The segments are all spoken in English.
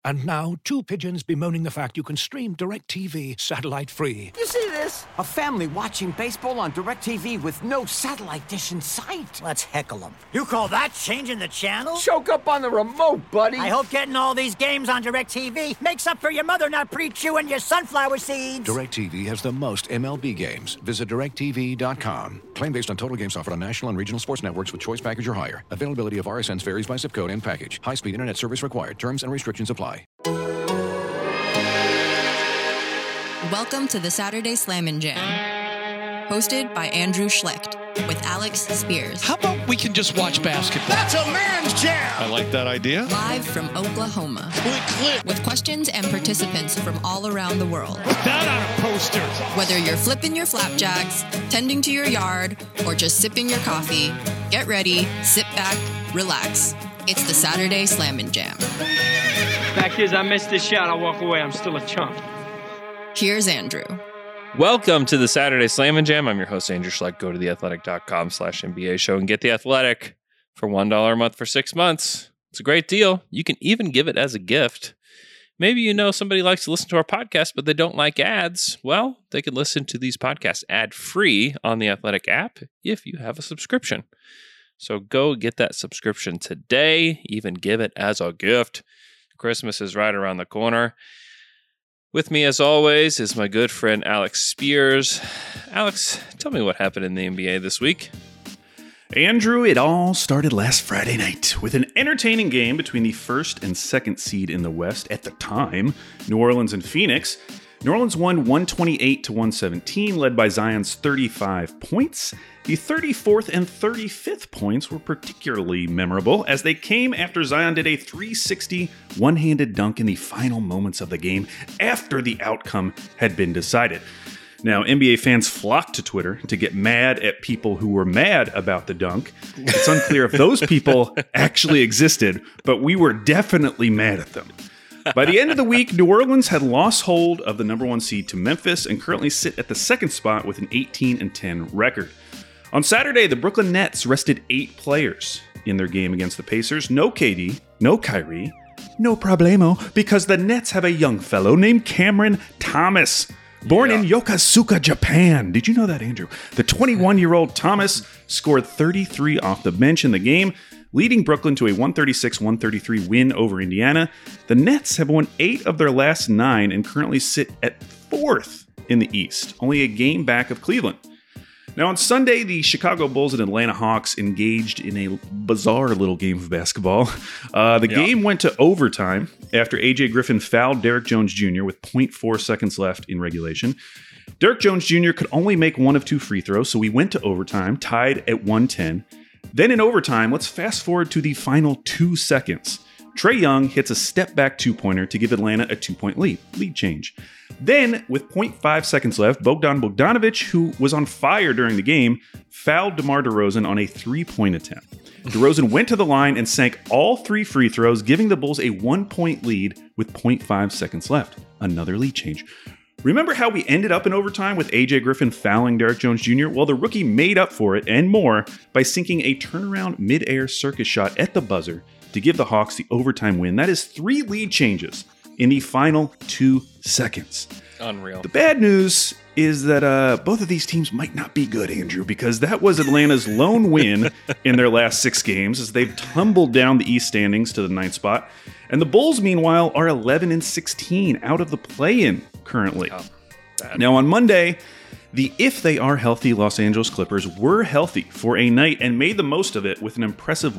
And now, two pigeons bemoaning the fact you can stream DirecTV satellite-free. You see this? A family watching baseball on DirecTV with no satellite dish in sight. Let's heckle them. You call that changing the channel? Choke up on the remote, buddy. I hope getting all these games on DirecTV makes up for your mother not pre-chewing your sunflower seeds. DirecTV has the most MLB games. Visit DirecTV.com. Claim based on total games offered on national and regional sports networks with choice package or higher. Availability of RSNs varies by zip code and package. High-speed internet service required. Terms and restrictions apply. Welcome to the Saturday Slammin' Jam, hosted by Andrew Schlecht with Alex Spears. How about we can just watch basketball? That's a man's jam! I like that idea. Live from Oklahoma. Click. With questions and participants from all around the world. Put that on a poster. Whether you're flipping your flapjacks, tending to your yard, or just sipping your coffee, get ready, sit back, relax. It's the Saturday Slammin' Jam. Fact is, I missed this shot. I'll walk away. I'm still a chump. Here's Andrew. Welcome to the Saturday Slammin' Jam. I'm your host, Andrew Schlecht. Go to theathletic.com/NBA show and get The Athletic for $1 a month for 6 months. It's a great deal. You can even give it as a gift. Maybe you know somebody likes to listen to our podcast, but they don't like ads. Well, they can listen to these podcasts ad-free on the Athletic app if you have a subscription. So go get that subscription today. Even give it as a gift. Christmas is right around the corner. With me, as always, is my good friend Alex Spears. Alex, tell me what happened in the NBA this week. Andrew, it all started last Friday night with an entertaining game between the first and second seed in the West at the time, New Orleans and Phoenix. New Orleans won 128-117, led by Zion's 35 points. The 34th and 35th points were particularly memorable as they came after Zion did a 360 one-handed dunk in the final moments of the game after the outcome had been decided. Now, NBA fans flocked to Twitter to get mad at people who were mad about the dunk. It's unclear if those people actually existed, but we were definitely mad at them. By the end of the week, New Orleans had lost hold of the number one seed to Memphis and currently sit at the second spot with an 18-10 record. On Saturday, the Brooklyn Nets rested 8 players in their game against the Pacers. No KD, no Kyrie, no problemo, because the Nets have a young fellow named Cameron Thomas, born in Yokosuka, Japan. Did you know that, Andrew? The 21-year-old Thomas scored 33 off the bench in the game, leading Brooklyn to a 136-133 win over Indiana. The Nets have won 8 of their last 9 and currently sit at 4th in the East, only a game back of Cleveland. Now on Sunday, the Chicago Bulls and Atlanta Hawks engaged in a bizarre little game of basketball. The game went to overtime after A.J. Griffin fouled Derrick Jones Jr. with 0.4 seconds left in regulation. Derrick Jones Jr. could only make one of 2 free throws, so we went to overtime, tied at 110. Then in overtime, let's fast forward to the final 2 seconds. Trae Young hits a step-back two-pointer to give Atlanta a 2-point lead change. Then, with 0.5 seconds left, Bogdan Bogdanovic, who was on fire during the game, fouled DeMar DeRozan on a 3-point attempt. DeRozan went to the line and sank all 3 free throws, giving the Bulls a 1-point lead with 0.5 seconds left. Another lead change. Remember how we ended up in overtime with A.J. Griffin fouling Derrick Jones Jr.? Well, the rookie made up for it and more by sinking a turnaround mid-air circus shot at the buzzer to give the Hawks the overtime win. That is 3 lead changes in the final 2 seconds. Unreal. The bad news is that both of these teams might not be good, Andrew, because that was Atlanta's lone win in their last 6 games as they've tumbled down the East standings to the 9th spot. And the Bulls, meanwhile, are 11-16 out of the play-in currently. Now, on Monday, the if they are healthy Los Angeles Clippers were healthy for a night and made the most of it with an impressive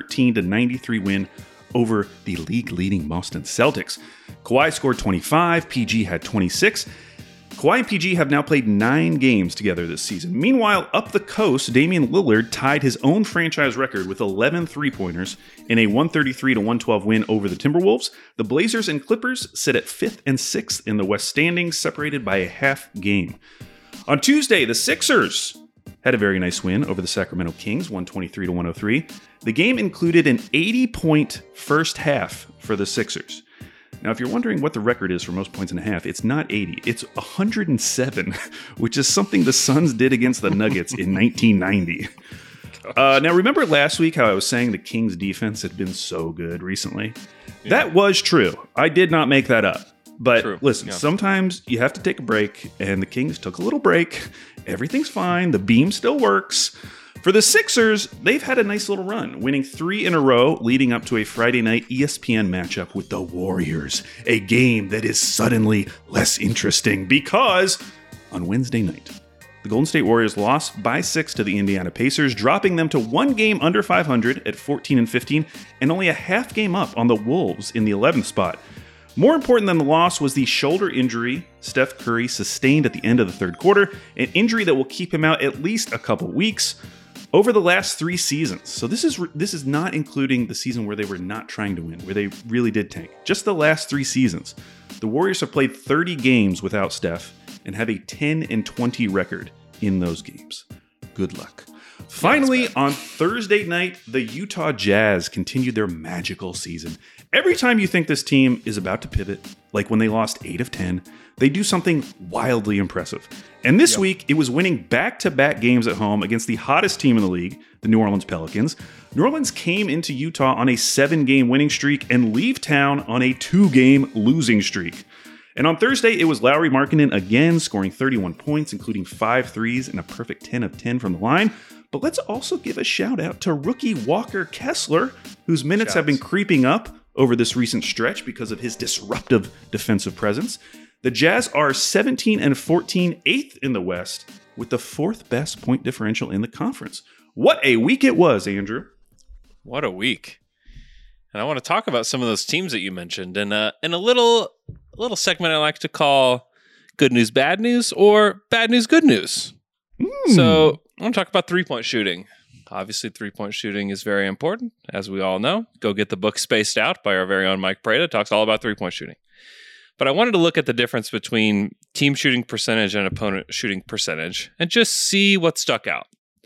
113-93 win over the league-leading Boston Celtics. Kawhi scored 25, PG had 26. Kawhi and PG have now played 9 games together this season. Meanwhile, up the coast, Damian Lillard tied his own franchise record with 11 three-pointers in a 133-112 win over the Timberwolves. The Blazers and Clippers sit at 5th and 6th in the West standings, separated by a half game. On Tuesday, the Sixers had a very nice win over the Sacramento Kings, 123-103. The game included an 80-point first half for the Sixers. Now, if you're wondering what the record is for most points in a half, it's not 80, it's 107, which is something the Suns did against the Nuggets in 1990. Now, remember last week how I was saying the Kings' defense had been so good recently? That was true. I did not make that up. But True. listen, Yeah. sometimes you have to take a break, and the Kings took a little break. Everything's fine. The beam still works. For the Sixers, they've had a nice little run, winning 3 in a row, leading up to a Friday night ESPN matchup with the Warriors, a game that is suddenly less interesting because on Wednesday night, the Golden State Warriors lost by 6 to the Indiana Pacers, dropping them to 1 game under 500 at 14-15 and only a half game up on the Wolves in the 11th spot. More important than the loss was the shoulder injury Steph Curry sustained at the end of the third quarter, an injury that will keep him out at least a couple weeks over the last 3 seasons. So this is not including the season where they were not trying to win, where they really did tank. Just the last 3 seasons. The Warriors have played 30 games without Steph and have a 10-20 record in those games. Good luck. Finally, on Thursday night, the Utah Jazz continued their magical season. Every time you think this team is about to pivot, like when they lost 8 of 10, they do something wildly impressive. And this week, it was winning back-to-back games at home against the hottest team in the league, the New Orleans Pelicans. New Orleans came into Utah on a 7-game winning streak and leave town on a 2-game losing streak. And on Thursday, it was Lauri Markkanen again, scoring 31 points, including 5 threes and a perfect 10 of 10 from the line. But let's also give a shout out to rookie Walker Kessler, whose minutes have been creeping up over this recent stretch because of his disruptive defensive presence. The Jazz are 17-14, 8th in the West, with the 4th best point differential in the conference. What a week it was, Andrew. What a week. And I want to talk about some of those teams that you mentioned in a little segment I like to call Good News, Bad News, or Bad News, Good News. So I want to talk about three-point shooting. Obviously, three-point shooting is very important, as we all know. Go get the book Spaced Out by our very own Mike Prada. It talks all about three-point shooting. But I wanted to look at the difference between team shooting percentage and opponent shooting percentage and just see what stuck out.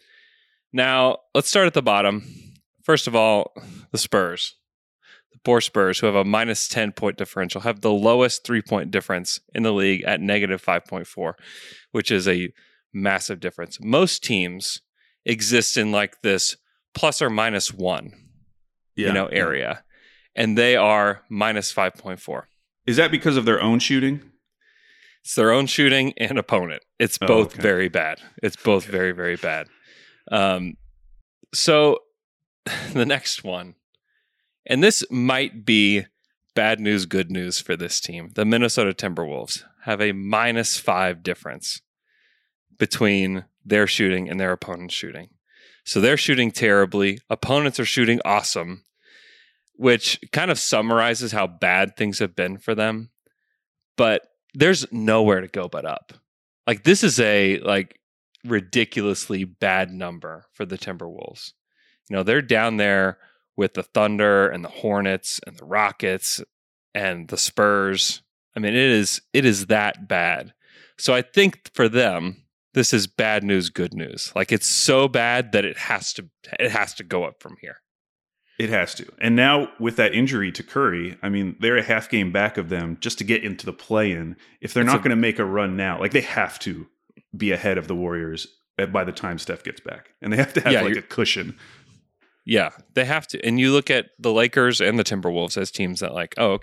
Now, let's start at the bottom. First of all, the Spurs. The poor Spurs, who have a minus 10-point differential, have the lowest three-point difference in the league at negative 5.4, which is a massive difference. Most teams exist in like this plus or minus 1 area, and they are minus 5.4. Is that because of their own shooting? It's their own shooting and opponent. It's both very bad. It's both very, very bad. So the next one, and this might be bad news, good news for this team. The Minnesota Timberwolves have a minus 5 difference between their shooting and their opponent's shooting. So they're shooting terribly. Opponents are shooting awesome, which kind of summarizes how bad things have been for them. But there's nowhere to go but up. Like, this is a ridiculously bad number for the Timberwolves. You know, they're down there with the Thunder and the Hornets and the Rockets and the Spurs. I mean, it is that bad. So I think for them, this is bad news, good news. Like, it's so bad that it has to go up from here. It has to. And now with that injury to Curry, I mean, they're a half game back of them just to get into the play-in. If they're not going to make a run now, like, they have to be ahead of the Warriors by the time Steph gets back. And they have to have a cushion. Yeah, they have to. And you look at the Lakers and the Timberwolves as teams that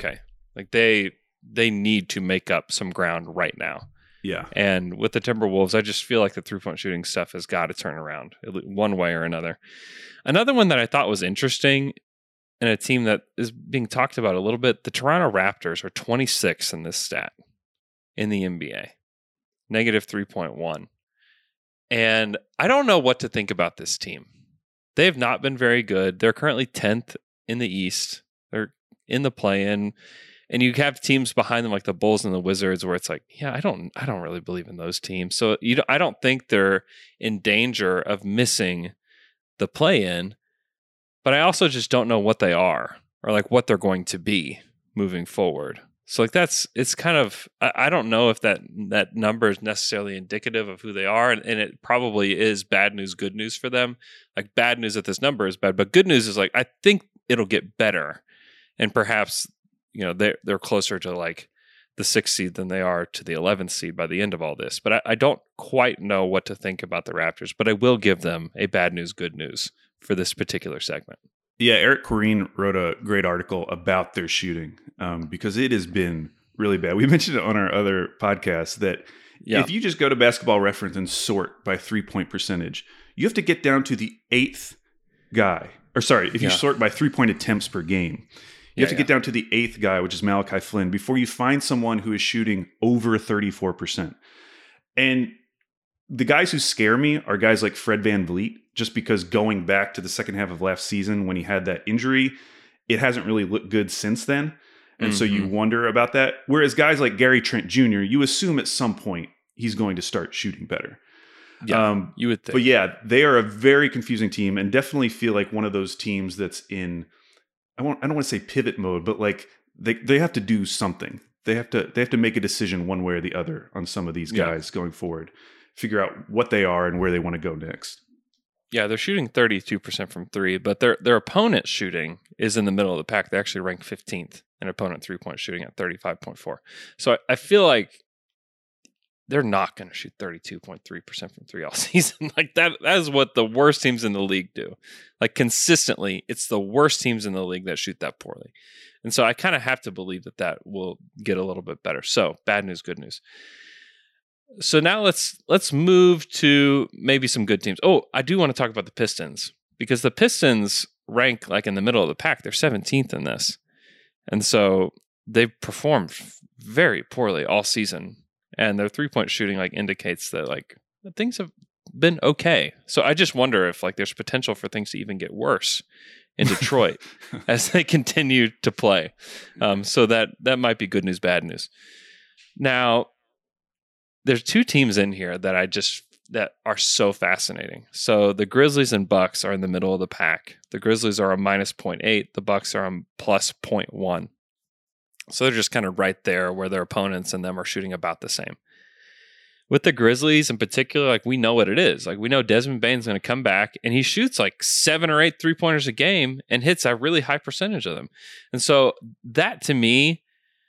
they need to make up some ground right now. Yeah. And with the Timberwolves, I just feel like the three-point shooting stuff has got to turn around one way or another. Another one that I thought was interesting, and a team that is being talked about a little bit, the Toronto Raptors are 26 in this stat in the NBA, negative 3.1. And I don't know what to think about this team. They have not been very good. They're currently 10th in the East. They're in the play-in. And you have teams behind them like the Bulls and the Wizards where it's like, yeah, I don't really believe in those teams. So I don't think they're in danger of missing the play-in, but I also just don't know what they are or like what they're going to be moving forward. So like it's kind of, I don't know if that number is necessarily indicative of who they are, and it probably is bad news, good news for them. Like, bad news that this number is bad, but good news is like, I think it'll get better, and perhaps, you know, they're closer to like the 6th seed than they are to the 11th seed by the end of all this. But I don't quite know what to think about the Raptors, but I will give them a bad news, good news for this particular segment. Yeah, Eric Corrine wrote a great article about their shooting because it has been really bad. We mentioned it on our other podcast that if you just go to Basketball Reference and sort by 3-point percentage, you have to get down to the 8th guy. Or sorry, if you sort by 3-point attempts per game, you have to get down to the 8th guy, which is Malachi Flynn, before you find someone who is shooting over 34%. And the guys who scare me are guys like Fred VanVleet, just because going back to the second half of last season when he had that injury, it hasn't really looked good since then. And so you wonder about that. Whereas guys like Gary Trent Jr., you assume at some point he's going to start shooting better. Yeah, you would think. But yeah, they are a very confusing team and definitely feel like one of those teams that's in, I don't want to say pivot mode, but like they have to do something. They have to make a decision one way or the other on some of these guys going forward. Figure out what they are and where they want to go next. Yeah, they're shooting 32% from three, but their opponent shooting is in the middle of the pack. They actually rank 15th in opponent 3-point shooting at 35.4. So I feel like they're not going to shoot 32.3% from three all season. Like that is what the worst teams in the league do. Like consistently, it's the worst teams in the league that shoot that poorly. And so I kind of have to believe that will get a little bit better. So bad news, good news. So now let's move to maybe some good teams. Oh, I do want to talk about the Pistons because the Pistons rank like in the middle of the pack. They're 17th in this. And so they've performed very poorly all season. And their 3-point shooting like indicates that like things have been okay. So I just wonder if like there's potential for things to even get worse in Detroit as they continue to play. So that might be good news, bad news. Now, there's two teams in here that are so fascinating. So the Grizzlies and Bucks are in the middle of the pack. The Grizzlies are a minus 0.8. The Bucks are a plus 0.1. So they're just kind of right there where their opponents and them are shooting about the same. With the Grizzlies in particular, like we know what it is. Like we know Desmond Bane's going to come back and he shoots like 7 or 8 3-pointers a game and hits a really high percentage of them. And so that to me,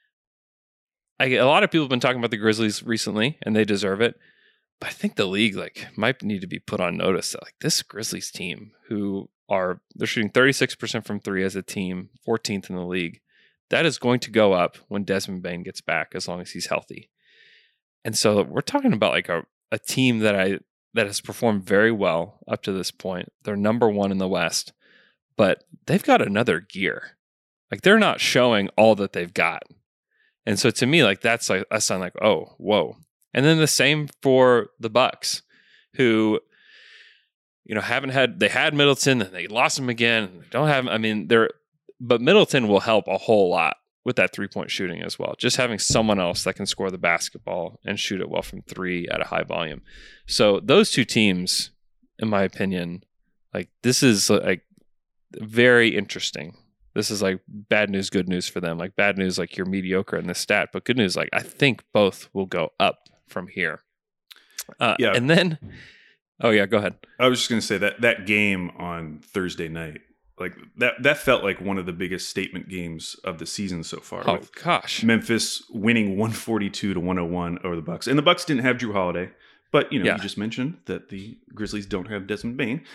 a lot of people have been talking about the Grizzlies recently and they deserve it. But I think the league like might need to be put on notice that like this Grizzlies team they're shooting 36% from three as a team, 14th in the league. That is going to go up when Desmond Bane gets back as long as he's healthy. And so we're talking about like a team that has performed very well up to this point. They're number 1 in the West, but they've got another gear. Like they're not showing all that they've got. And so to me, like that's like a sign like, oh, whoa. And then the same for the Bucks, who, you know, they had Middleton and they lost him again. They don't have, but Middleton will help a whole lot with that 3-point shooting as well. Just having someone else that can score the basketball and shoot it well from three at a high volume. So those two teams, in my opinion, like this is like very interesting. This is like bad news, good news for them. Like bad news, like you're mediocre in this stat, but good news, like I think both will go up from here. And then, go ahead. I was just going to say that game on Thursday night, like that felt like one of the biggest statement games of the season so far. Oh gosh, Memphis winning 142-101 over the Bucks, and the Bucks didn't have Drew Holiday, but you just mentioned that the Grizzlies don't have Desmond Bane.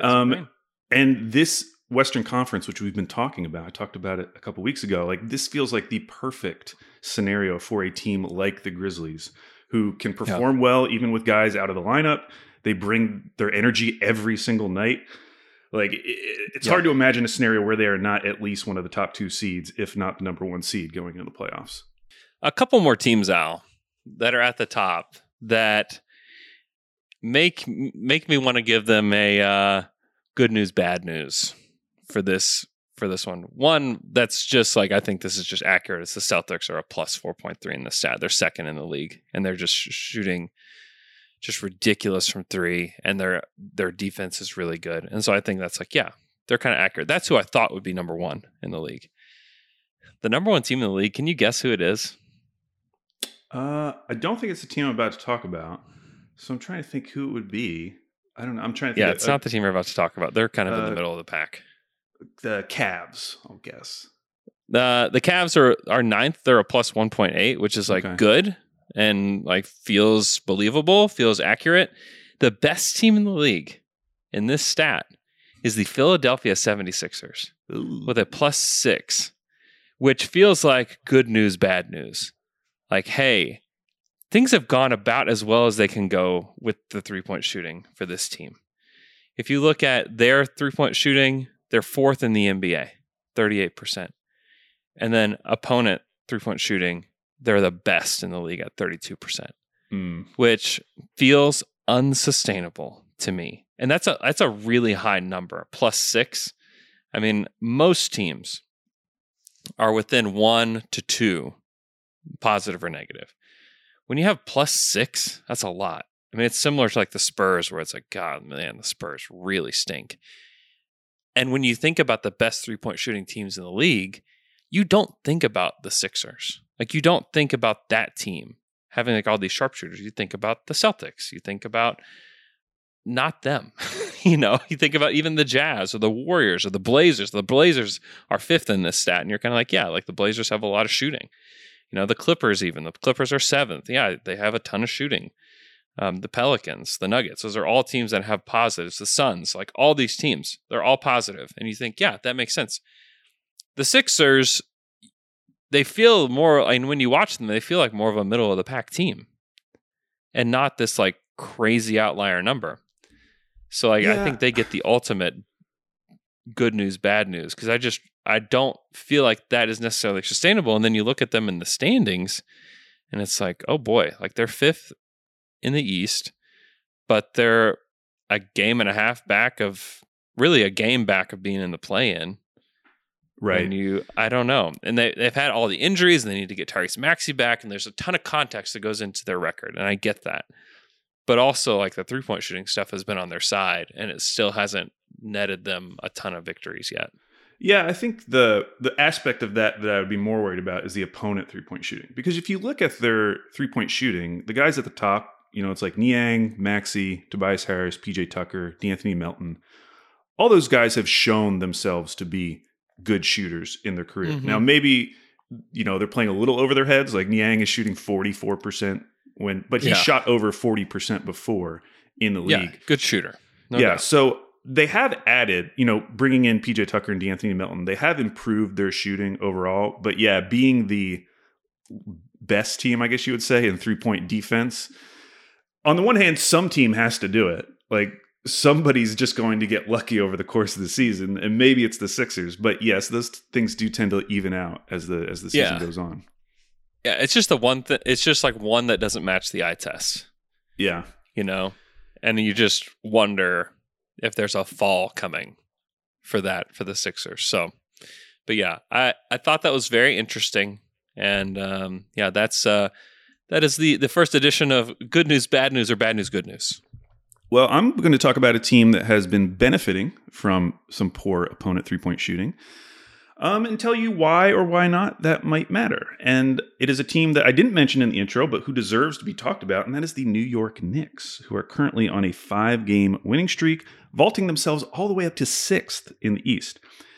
And this Western Conference, which we've been talking about, I talked about it a couple weeks ago. Like this feels like the perfect scenario for a team like the Grizzlies, who can perform well even with guys out of the lineup. They bring their energy every single night. Like it's hard to imagine a scenario where they are not at least one of the top 2 seeds, if not the number 1 seed going into the playoffs. A couple more teams, Al, that are at the top that make me want to give them a good news, bad news for this one. One that's just like, I think this is just accurate. It's the Celtics are a plus 4.3 in the stat. They're second in the league and they're just shooting just ridiculous from three, and their defense is really good. And so I think that's like, they're kind of accurate. That's who I thought would be number 1 in the league. The number 1 team in the league, can you guess who it is? I don't think it's the team I'm about to talk about. So I'm trying to think who it would be. I don't know. I'm trying to think. Yeah, it's not the team we're about to talk about. They're kind of in the middle of the pack. The Cavs, I'll guess. The Cavs are 9th. They're a plus 1.8, which is like good and like feels believable, feels accurate. The best team in the league in this stat is the Philadelphia 76ers Ooh. with a +6, which feels like good news, bad news. Like, hey, things have gone about as well as they can go with the three-point shooting for this team. If you look at their three-point shooting, they're 4th in the NBA, 38%. And then opponent three-point shooting, they're the best in the league at 32%, which feels unsustainable to me. And that's a really high number, +6. I mean, most teams are within 1 to 2, positive or negative. When you have +6, that's a lot. I mean, it's similar to like the Spurs, where it's like, God, man, the Spurs really stink. And when you think about the best three-point shooting teams in the league, you don't think about the Sixers. Like, you don't think about that team having like all these sharpshooters. You think about the Celtics. You think about not them. You think about even the Jazz or the Warriors or the Blazers. The Blazers are 5th in this stat, and you're kind of like, yeah, like the Blazers have a lot of shooting. The Clippers even. The Clippers are 7th. Yeah, they have a ton of shooting. The Pelicans, the Nuggets, those are all teams that have positives. The Suns, like all these teams, they're all positive. And you think, yeah, that makes sense. The Sixers, they feel more, and when you watch them, they feel like more of a middle of the pack team and not this like crazy outlier number. So like, I think they get the ultimate good news, bad news, because I don't feel like that is necessarily sustainable. And then you look at them in the standings and it's like, oh boy, like they're 5th in the East, but they're a game and a half back of being in the play-in. Right. And I don't know. And they've had all the injuries, and they need to get Tyrese Maxey back, and there's a ton of context that goes into their record, and I get that. But also, like, the three-point shooting stuff has been on their side, and it still hasn't netted them a ton of victories yet. Yeah, I think the aspect of that I would be more worried about is the opponent three-point shooting. Because if you look at their three-point shooting, the guys at the top, it's like Niang, Maxey, Tobias Harris, PJ Tucker, D'Anthony Melton. All those guys have shown themselves to be good shooters in their career. Mm-hmm. Now, maybe, they're playing a little over their heads. Like Niang is shooting 44% but he shot over 40% before in the league. Yeah, good shooter. No yeah, doubt. so they have added, bringing in PJ Tucker and D'Anthony Melton, they have improved their shooting overall. But yeah, being the best team, I guess you would say, in three-point defense, on the one hand, some team has to do it. Like, somebody's just going to get lucky over the course of the season, and maybe it's the Sixers. But yes, those things do tend to even out as the season goes on. Yeah, it's just the one thing. It's just like one that doesn't match the eye test. Yeah, and you just wonder if there's a fall coming for the Sixers. So, but yeah, I thought that was very interesting, and that is the first edition of Good News, Bad News, or Bad News, Good News. Well, I'm going to talk about a team that has been benefiting from some poor opponent three-point shooting, and tell you why or why not that might matter. And it is a team that I didn't mention in the intro, but who deserves to be talked about, and that is the New York Knicks, who are currently on a 5-game winning streak, vaulting themselves all the way up to 6th in the East.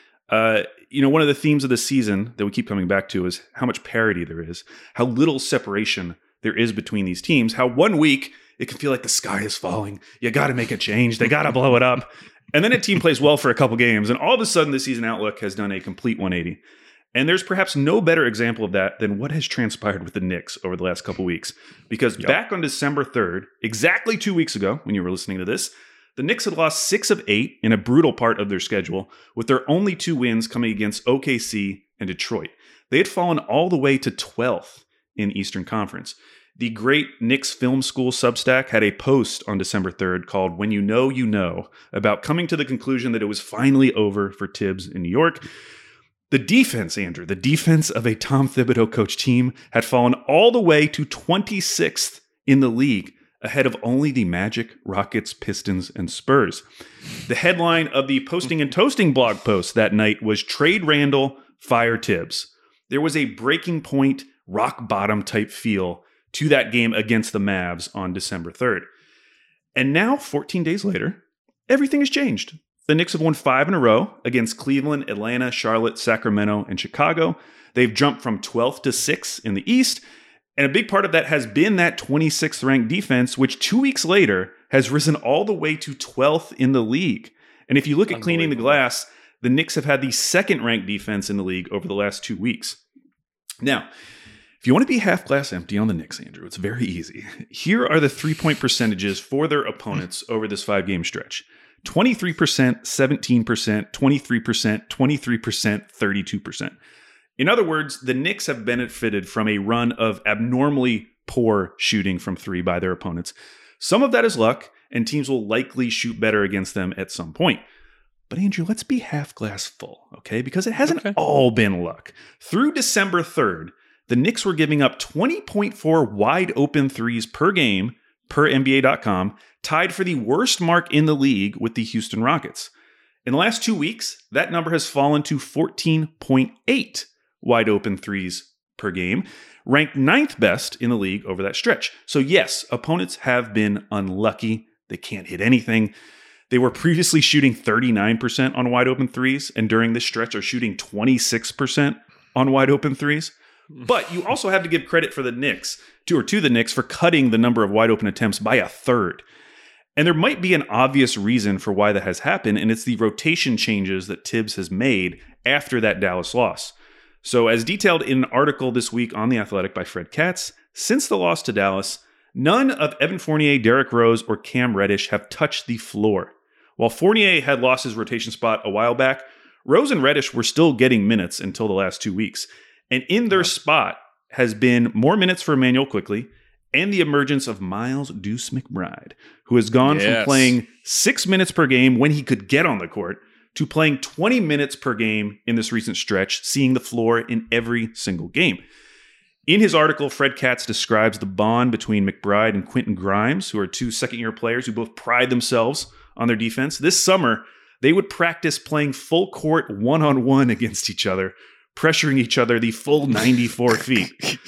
One of the themes of the season that we keep coming back to is how much parity there is, how little separation there is between these teams, how 1 week it can feel like the sky is falling. You got to make a change. They got to blow it up. And then a team plays well for a couple games, and all of a sudden the season outlook has done a complete 180. And there's perhaps no better example of that than what has transpired with the Knicks over the last couple weeks. Because back on December 3rd, exactly 2 weeks ago when you were listening to this, the Knicks had lost 6 of 8 in a brutal part of their schedule, with their only 2 wins coming against OKC and Detroit. They had fallen all the way to 12th in Eastern Conference. The great Knicks Film School Substack had a post on December 3rd called When You Know, You Know, about coming to the conclusion that it was finally over for Tibbs in New York. The defense, Andrew, the defense of a Tom Thibodeau coach team had fallen all the way to 26th in the league, ahead of only the Magic, Rockets, Pistons, and Spurs. The headline of the Posting and Toasting blog post that night was Trade Randall, Fire Tibbs. There was a breaking point, rock bottom type feel to that game against the Mavs on December 3rd. And now, 14 days later, everything has changed. The Knicks have won 5 in a row against Cleveland, Atlanta, Charlotte, Sacramento, and Chicago. They've jumped from 12th to 6th in the East, and a big part of that has been that 26th ranked defense, which 2 weeks later has risen all the way to 12th in the league. And if you look at cleaning the glass, the Knicks have had the second-ranked defense in the league over the last 2 weeks. Now, if you want to be half glass empty on the Knicks, Andrew, it's very easy. Here are the three-point percentages for their opponents over this 5-game stretch. 23%, 17%, 23%, 23%, 32%. In other words, the Knicks have benefited from a run of abnormally poor shooting from three by their opponents. Some of that is luck, and teams will likely shoot better against them at some point. But Andrew, let's be half glass full, okay? Because it hasn't all been luck. Through December 3rd, the Knicks were giving up 20.4 wide open threes per game per NBA.com, tied for the worst mark in the league with the Houston Rockets. In the last 2 weeks, that number has fallen to 14.8 wide open threes per game, ranked 9th best in the league over that stretch. So yes, opponents have been unlucky. They can't hit anything. They were previously shooting 39% on wide open threes, and during this stretch are shooting 26% on wide open threes. But you also have to give credit for the Knicks, to the Knicks, for cutting the number of wide open attempts by a third. And there might be an obvious reason for why that has happened, and it's the rotation changes that Tibbs has made after that Dallas loss. So as detailed in an article this week on The Athletic by Fred Katz, since the loss to Dallas, none of Evan Fournier, Derrick Rose, or Cam Reddish have touched the floor. While Fournier had lost his rotation spot a while back, Rose and Reddish were still getting minutes until the last 2 weeks. And in their spot has been more minutes for Emmanuel Quickley and the emergence of Miles Deuce McBride, who has gone from playing 6 minutes per game when he could get on the court to playing 20 minutes per game in this recent stretch, seeing the floor in every single game. In his article, Fred Katz describes the bond between McBride and Quentin Grimes, who are two second-year players who both pride themselves on their defense. This summer, they would practice playing full court one-on-one against each other, pressuring each other the full 94 feet,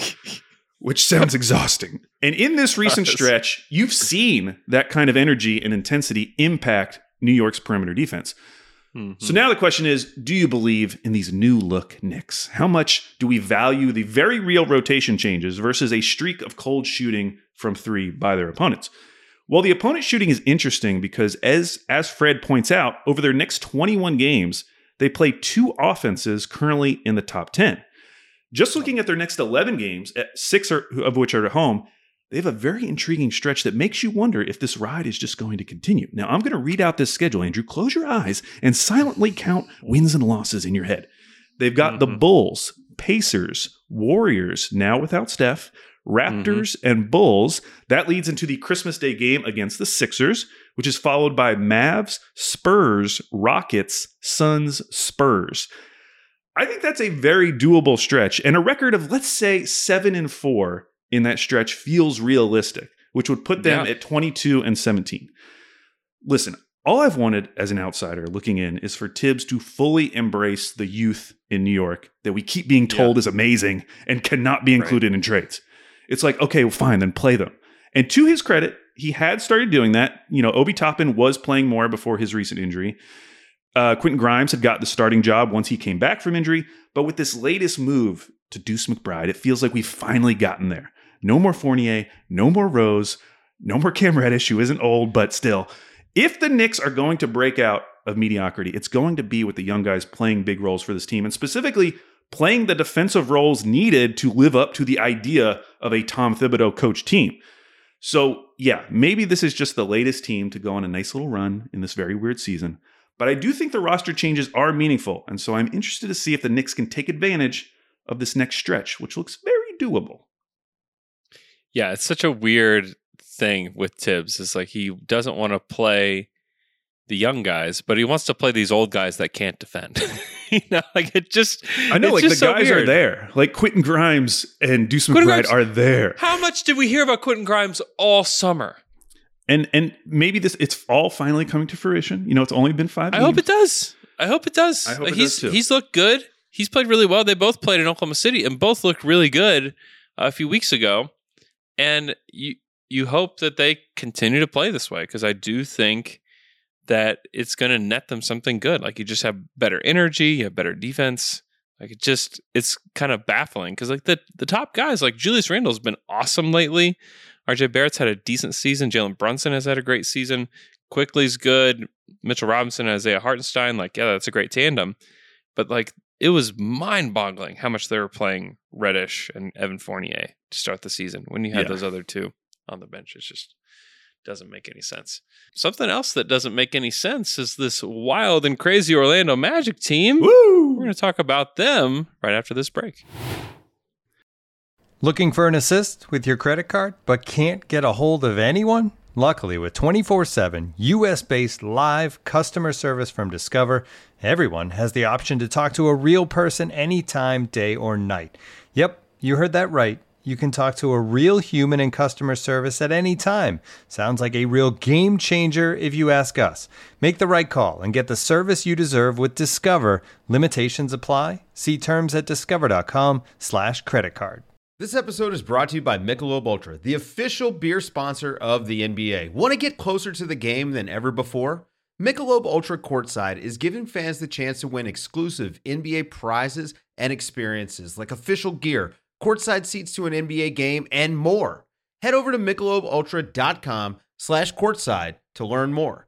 which sounds exhausting. And in this recent stretch, you've seen that kind of energy and intensity impact New York's perimeter defense. So now the question is, do you believe in these new look Knicks? How much do we value the very real rotation changes versus a streak of cold shooting from three by their opponents? Well, the opponent shooting is interesting because as Fred points out, over their next 21 games, they play two offenses currently in the top 10. Just looking at their next 11 games, 6 of which are at home, they have a very intriguing stretch that makes you wonder if this ride is just going to continue. Now, I'm going to read out this schedule, Andrew. Close your eyes and silently count wins and losses in your head. They've got the Bulls, Pacers, Warriors, now without Steph, Raptors, and Bulls. That leads into the Christmas Day game against the Sixers, which is followed by Mavs, Spurs, Rockets, Suns, Spurs. I think that's a very doable stretch, and a record of, let's say, 7-4 in that stretch feels realistic, which would put them at 22-17. Listen, all I've wanted as an outsider looking in is for Tibbs to fully embrace the youth in New York that we keep being told is amazing and cannot be included in trades. It's like, okay, well, fine, then play them. And to his credit, he had started doing that. You know, Obi Toppin was playing more before his recent injury. Quentin Grimes had got the starting job once he came back from injury. But with this latest move to Deuce McBride, it feels like we've finally gotten there. No more Fournier, no more Rose, no more Cam Reddish, who isn't old, but still. If the Knicks are going to break out of mediocrity, it's going to be with the young guys playing big roles for this team, and specifically playing the defensive roles needed to live up to the idea of a Tom Thibodeau coach team. So, yeah, maybe this is just the latest team to go on a nice little run in this very weird season. But I do think the roster changes are meaningful, and so I'm interested to see if the Knicks can take advantage of this next stretch, which looks very doable. Yeah, it's such a weird thing with Tibbs. It's like he doesn't want to play the young guys, but he wants to play these old guys that can't defend. You know, like it just. I know, like the guys are there. Like Quentin Grimes and Deuce McBride are there. How much did we hear about Quentin Grimes all summer? And maybe it's all finally coming to fruition. You know, it's only been 5 games. I hope it does. I hope it does. I hope it does too. He's looked good. He's played really well. They both played in Oklahoma City and both looked really good a few weeks ago. And you hope that they continue to play this way, because I do think that it's going to net them something good. Like you just have better energy, you have better defense. Like it's kind of baffling because like the top guys like Julius Randle's been awesome lately. RJ Barrett's had a decent season. Jalen Brunson has had a great season. Quickly's good. Mitchell Robinson and Isaiah Hartenstein, like, yeah, that's a great tandem. But like, it was mind-boggling how much they were playing Reddish and Evan Fournier to start the season when you had those other two on the bench. It just doesn't make any sense. Something else that doesn't make any sense is this wild and crazy Orlando Magic team. Woo! We're going to talk about them right after this break. Looking for an assist with your credit card, but can't get a hold of anyone? Luckily, with 24/7 U.S.-based live customer service from Discover, everyone has the option to talk to a real person anytime, day or night. Yep, you heard that right. You can talk to a real human in customer service at any time. Sounds like a real game changer if you ask us. Make the right call and get the service you deserve with Discover. Limitations apply. See terms at discover.com/creditcard. This episode is brought to you by Michelob Ultra, the official beer sponsor of the NBA. Want to get closer to the game than ever before? Michelob Ultra Courtside is giving fans the chance to win exclusive NBA prizes and experiences like official gear, courtside seats to an NBA game, and more. Head over to MichelobUltra.com/courtside to learn more.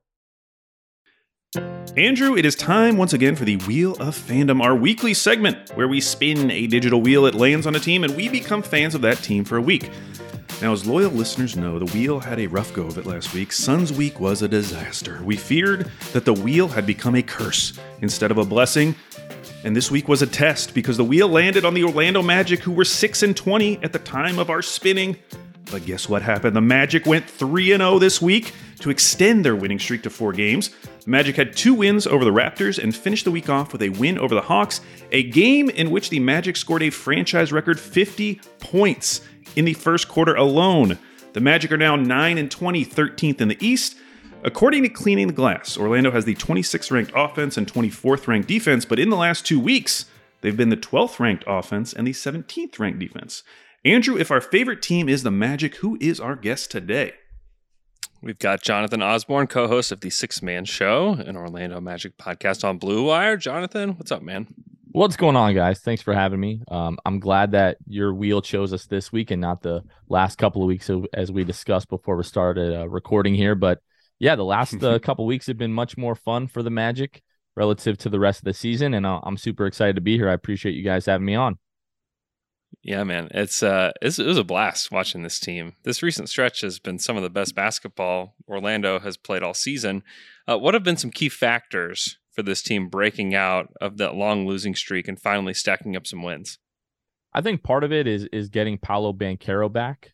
Andrew, it is time once again for the Wheel of Fandom, our weekly segment where we spin a digital wheel, it lands on a team, and we become fans of that team for a week. Now, as loyal listeners know, the wheel had a rough go of it last week. Suns Week was a disaster. We feared that the wheel had become a curse instead of a blessing. And this week was a test because the wheel landed on the Orlando Magic, who were 6-20 at the time of our spinning. But guess what happened? The Magic went 3-0 this week to extend their winning streak to 4 games. The Magic had 2 wins over the Raptors and finished the week off with a win over the Hawks, a game in which the Magic scored a franchise record 50 points in the first quarter alone. The Magic are now 9-20, 13th in the East. According to Cleaning the Glass, Orlando has the 26th ranked offense and 24th ranked defense, but in the last 2 weeks, they've been the 12th ranked offense and the 17th ranked defense. Andrew, if our favorite team is the Magic, who is our guest today? We've got Jonathan Osborne, co-host of the Six Man Show, an Orlando Magic podcast on Blue Wire. Jonathan, what's up, man? What's going on, guys? Thanks for having me. I'm glad that your wheel chose us this week and not the last couple of weeks, as we discussed before we started recording here. But yeah, the last couple of weeks have been much more fun for the Magic relative to the rest of the season, and I'm super excited to be here. I appreciate you guys having me on. Yeah, man, it was a blast watching this team. This recent stretch has been some of the best basketball Orlando has played all season. What have been some key factors for this team breaking out of that long losing streak and finally stacking up some wins? I think part of it is getting Paolo Banchero back.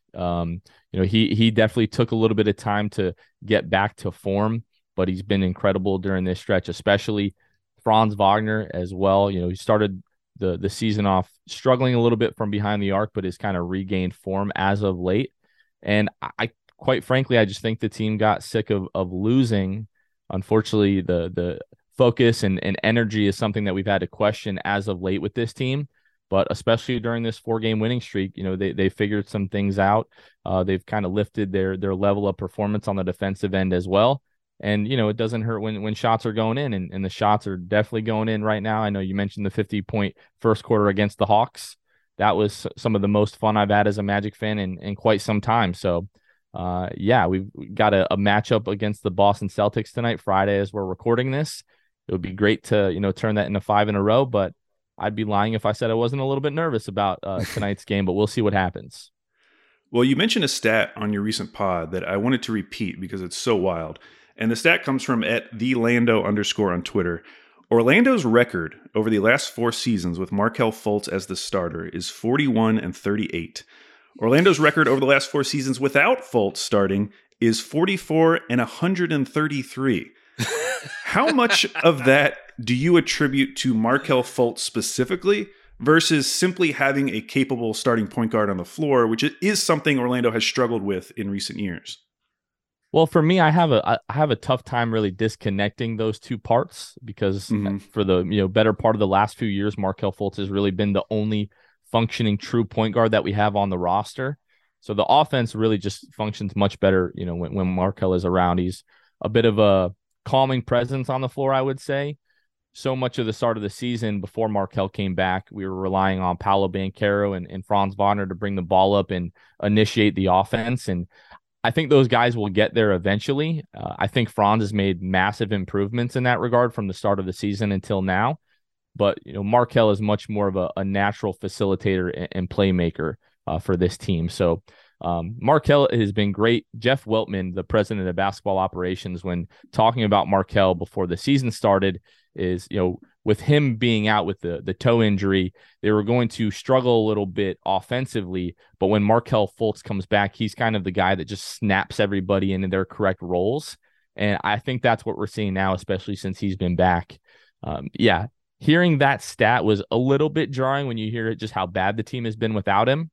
He definitely took a little bit of time to get back to form, but he's been incredible during this stretch, especially Franz Wagner as well. He started the season off struggling a little bit from behind the arc, but has kind of regained form as of late. And I quite frankly, I just think the team got sick of losing. Unfortunately, the focus and energy is something that we've had to question as of late with this team. But especially during this 4-game winning streak, they figured some things out. They've kind of lifted their level of performance on the defensive end as well. And, it doesn't hurt when shots are going in, and the shots are definitely going in right now. I know you mentioned the 50-point first quarter against the Hawks. That was some of the most fun I've had as a Magic fan in quite some time. So, we've got a matchup against the Boston Celtics tonight, Friday, as we're recording this. It would be great to, turn that into 5 in a row, but I'd be lying if I said I wasn't a little bit nervous about tonight's game, but we'll see what happens. Well, you mentioned a stat on your recent pod that I wanted to repeat because it's so wild. And the stat comes from @TheLando_ on Twitter. Orlando's record over the last 4 seasons with Markelle Fultz as the starter is 41-38. Orlando's record over the last 4 seasons without Fultz starting is 44-133. How much of that do you attribute to Markelle Fultz specifically versus simply having a capable starting point guard on the floor, which is something Orlando has struggled with in recent years? Well, for me, I have a tough time really disconnecting those two parts because for the better part of the last few years, Markelle Fultz has really been the only functioning true point guard that we have on the roster. So the offense really just functions much better, when Markelle is around. He's a bit of a calming presence on the floor, I would say. So much of the start of the season before Markelle came back, we were relying on Paolo Banchero and Franz Wagner to bring the ball up and initiate the offense. And I think those guys will get there eventually. I think Franz has made massive improvements in that regard from the start of the season until now. But, Markelle is much more of a natural facilitator and playmaker for this team. So Markelle has been great. Jeff Weltman, the president of basketball operations, when talking about Markelle before the season started, is, with him being out with the toe injury, they were going to struggle a little bit offensively. But when Markelle Fultz comes back, he's kind of the guy that just snaps everybody into their correct roles. And I think that's what we're seeing now, especially since he's been back. Hearing that stat was a little bit jarring when you hear just how bad the team has been without him.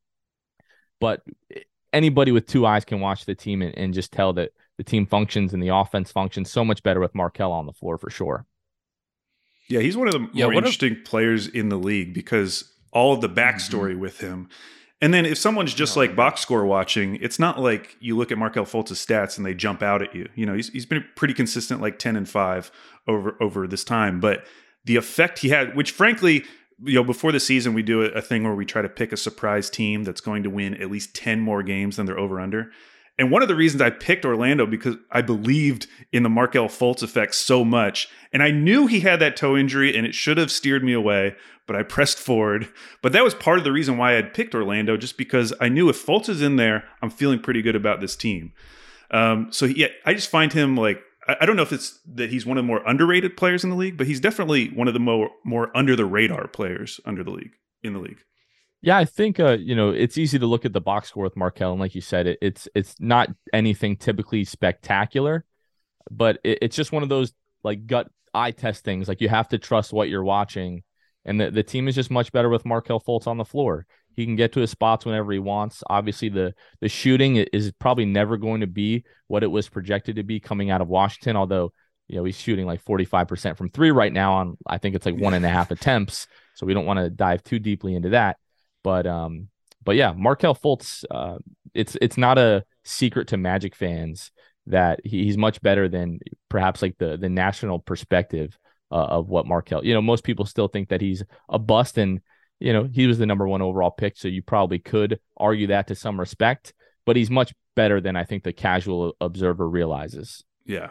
But anybody with two eyes can watch the team and just tell that the team functions and the offense functions so much better with Markelle on the floor for sure. Yeah, he's one of the more interesting players in the league because all of the backstory with him. And then if someone's just like box score watching, it's not like you look at Markelle Fultz's stats and they jump out at you. He's been pretty consistent, like 10 and 5 over this time. But the effect he had, which frankly, before the season, we do a thing where we try to pick a surprise team that's going to win at least 10 more games than their over-under. And one of the reasons I picked Orlando because I believed in the Markelle Fultz effect so much. And I knew he had that toe injury and it should have steered me away, but I pressed forward. But that was part of the reason why I had picked Orlando, just because I knew if Fultz is in there, I'm feeling pretty good about this team. I just find him like, I don't know if it's that he's one of the more underrated players in the league, but he's definitely one of the more under the radar players in the league. Yeah, I think it's easy to look at the box score with Markelle, and like you said, it's not anything typically spectacular, but it's just one of those like gut eye test things. Like you have to trust what you're watching, and the team is just much better with Markelle Fultz on the floor. He can get to his spots whenever he wants. Obviously, the shooting is probably never going to be what it was projected to be coming out of Washington, although he's shooting like 45% from three right now on, I think it's like 1.5 attempts, so we don't want to dive too deeply into that. But yeah, Markelle Fultz, it's not a secret to Magic fans that he's much better than perhaps like the national perspective of what Markelle. Most people still think that he's a bust, and he was the number 1 overall pick, so you probably could argue that to some respect. But he's much better than I think the casual observer realizes. Yeah.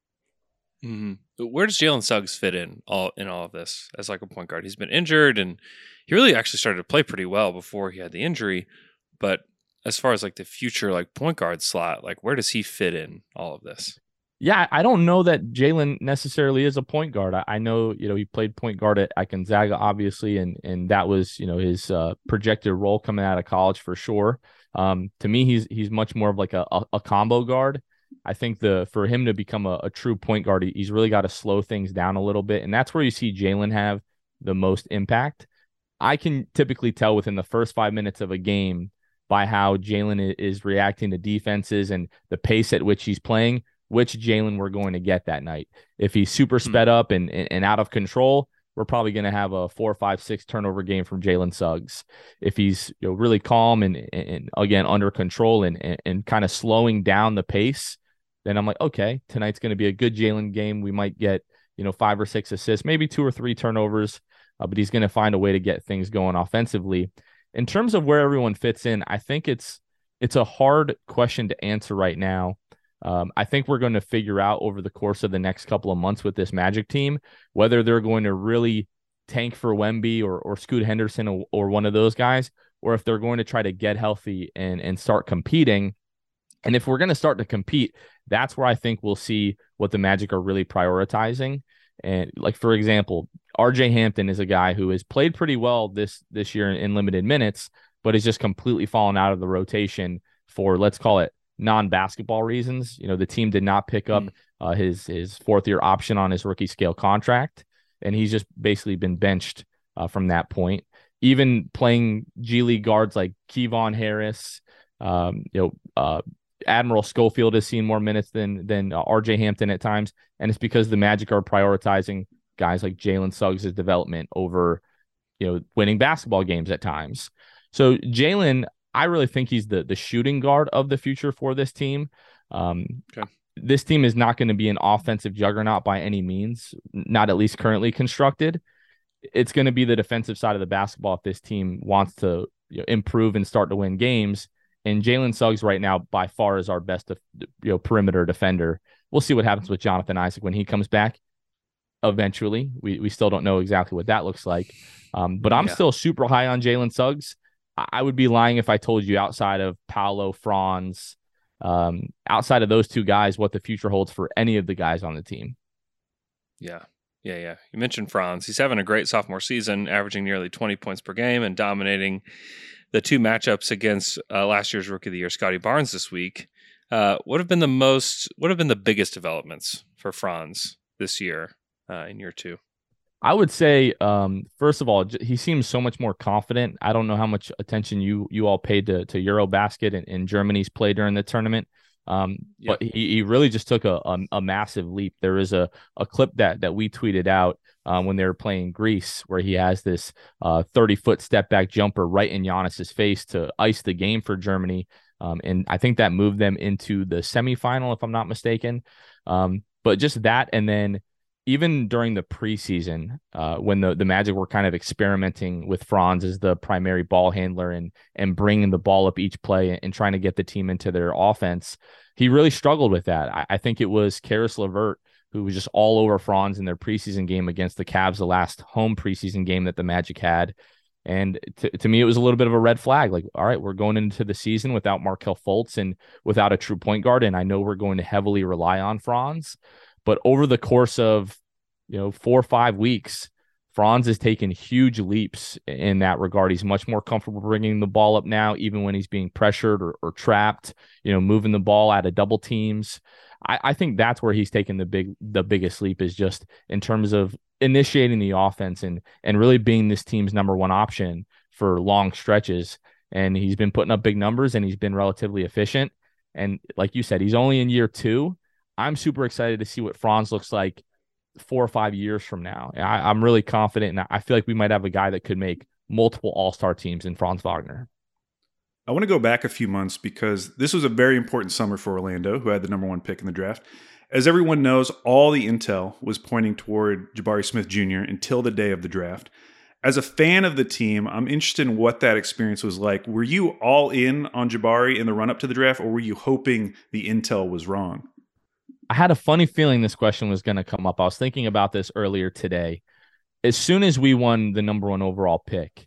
Mm-hmm. Where does Jalen Suggs fit in all of this as like a point guard? He's been injured, and he really actually started to play pretty well before he had the injury. But as far as like the future like point guard slot, like where does he fit in all of this? Yeah, I don't know that Jalen necessarily is a point guard. I know, he played point guard at Gonzaga, obviously, and that was, his projected role coming out of college for sure. To me, he's much more of like a combo guard. I think for him to become a true point guard, he's really got to slow things down a little bit, and that's where you see Jalen have the most impact. I can typically tell within the first 5 minutes of a game by how Jalen is reacting to defenses and the pace at which he's playing, which Jalen we're going to get that night. If he's super sped up and out of control, we're probably going to have a 4, 5, 6 turnover game from Jalen Suggs. If he's really calm and again under control and kind of slowing down the pace, then I'm like, okay, tonight's going to be a good Jalen game. We might get 5 or 6 assists, maybe 2 or 3 turnovers, but he's going to find a way to get things going offensively. In terms of where everyone fits in, I think it's a hard question to answer right now. I think we're going to figure out over the course of the next couple of months with this Magic team whether they're going to really tank for Wemby or Scoot Henderson or one of those guys, or if they're going to try to get healthy and start competing. And if we're going to start to compete, that's where I think we'll see what the Magic are really prioritizing. And like, for example, RJ Hampton is a guy who has played pretty well this year in limited minutes, but has just completely fallen out of the rotation for, let's call it, non-basketball reasons. The team did not pick up his fourth-year option on his rookie scale contract, and he's just basically been benched from that point. Even playing G League guards like Kevon Harris, Admiral Schofield has seen more minutes than RJ Hampton at times, and it's because the Magic are prioritizing guys like Jalen Suggs' development over winning basketball games at times. So Jalen, I really think he's the shooting guard of the future for this team. Okay. This team is not going to be an offensive juggernaut by any means, not at least currently constructed. It's going to be the defensive side of the basketball if this team wants to improve and start to win games. And Jalen Suggs right now by far is our best perimeter defender. We'll see what happens with Jonathan Isaac when he comes back eventually. We still don't know exactly what that looks like. But I'm still super high on Jalen Suggs. I would be lying if I told you outside of Paolo, Franz, outside of those two guys, what the future holds for any of the guys on the team. Yeah. You mentioned Franz. He's having a great sophomore season, averaging nearly 20 points per game and dominating the two matchups against last year's Rookie of the Year, Scotty Barnes, this week. What have been the biggest developments for Franz this year in year two? I would say, first of all, he seems so much more confident. I don't know how much attention you all paid to Eurobasket and Germany's play during the tournament. But he really just took a massive leap. There is a clip that we tweeted out when they were playing Greece, where he has this 30-foot step back jumper right in Giannis's face to ice the game for Germany. And I think that moved them into the semifinal, if I'm not mistaken. But just that, and then even during the preseason, when the Magic were kind of experimenting with Franz as the primary ball handler and bringing the ball up each play and trying to get the team into their offense, he really struggled with that. I think it was Karis LeVert who was just all over Franz in their preseason game against the Cavs, the last home preseason game that the Magic had. And to me, it was a little bit of a red flag. Like, all right, we're going into the season without Markelle Fultz and without a true point guard, and I know we're going to heavily rely on Franz. But over the course of 4 or 5 weeks, Franz has taken huge leaps in that regard. He's much more comfortable bringing the ball up now, even when he's being pressured or trapped, moving the ball out of double teams. I think that's where he's taken the biggest leap, is just in terms of initiating the offense and really being this team's number one option for long stretches. And he's been putting up big numbers, and he's been relatively efficient. And like you said, he's only in year 2. I'm super excited to see what Franz looks like 4 or 5 years from now. I'm really confident, and I feel like we might have a guy that could make multiple all-star teams in Franz Wagner. I want to go back a few months because this was a very important summer for Orlando, who had the number 1 pick in the draft. As everyone knows, all the intel was pointing toward Jabari Smith Jr. until the day of the draft. As a fan of the team, I'm interested in what that experience was like. Were you all in on Jabari in the run-up to the draft, or were you hoping the intel was wrong? I had a funny feeling this question was going to come up. I was thinking about this earlier today. As soon as we won the number 1 overall pick,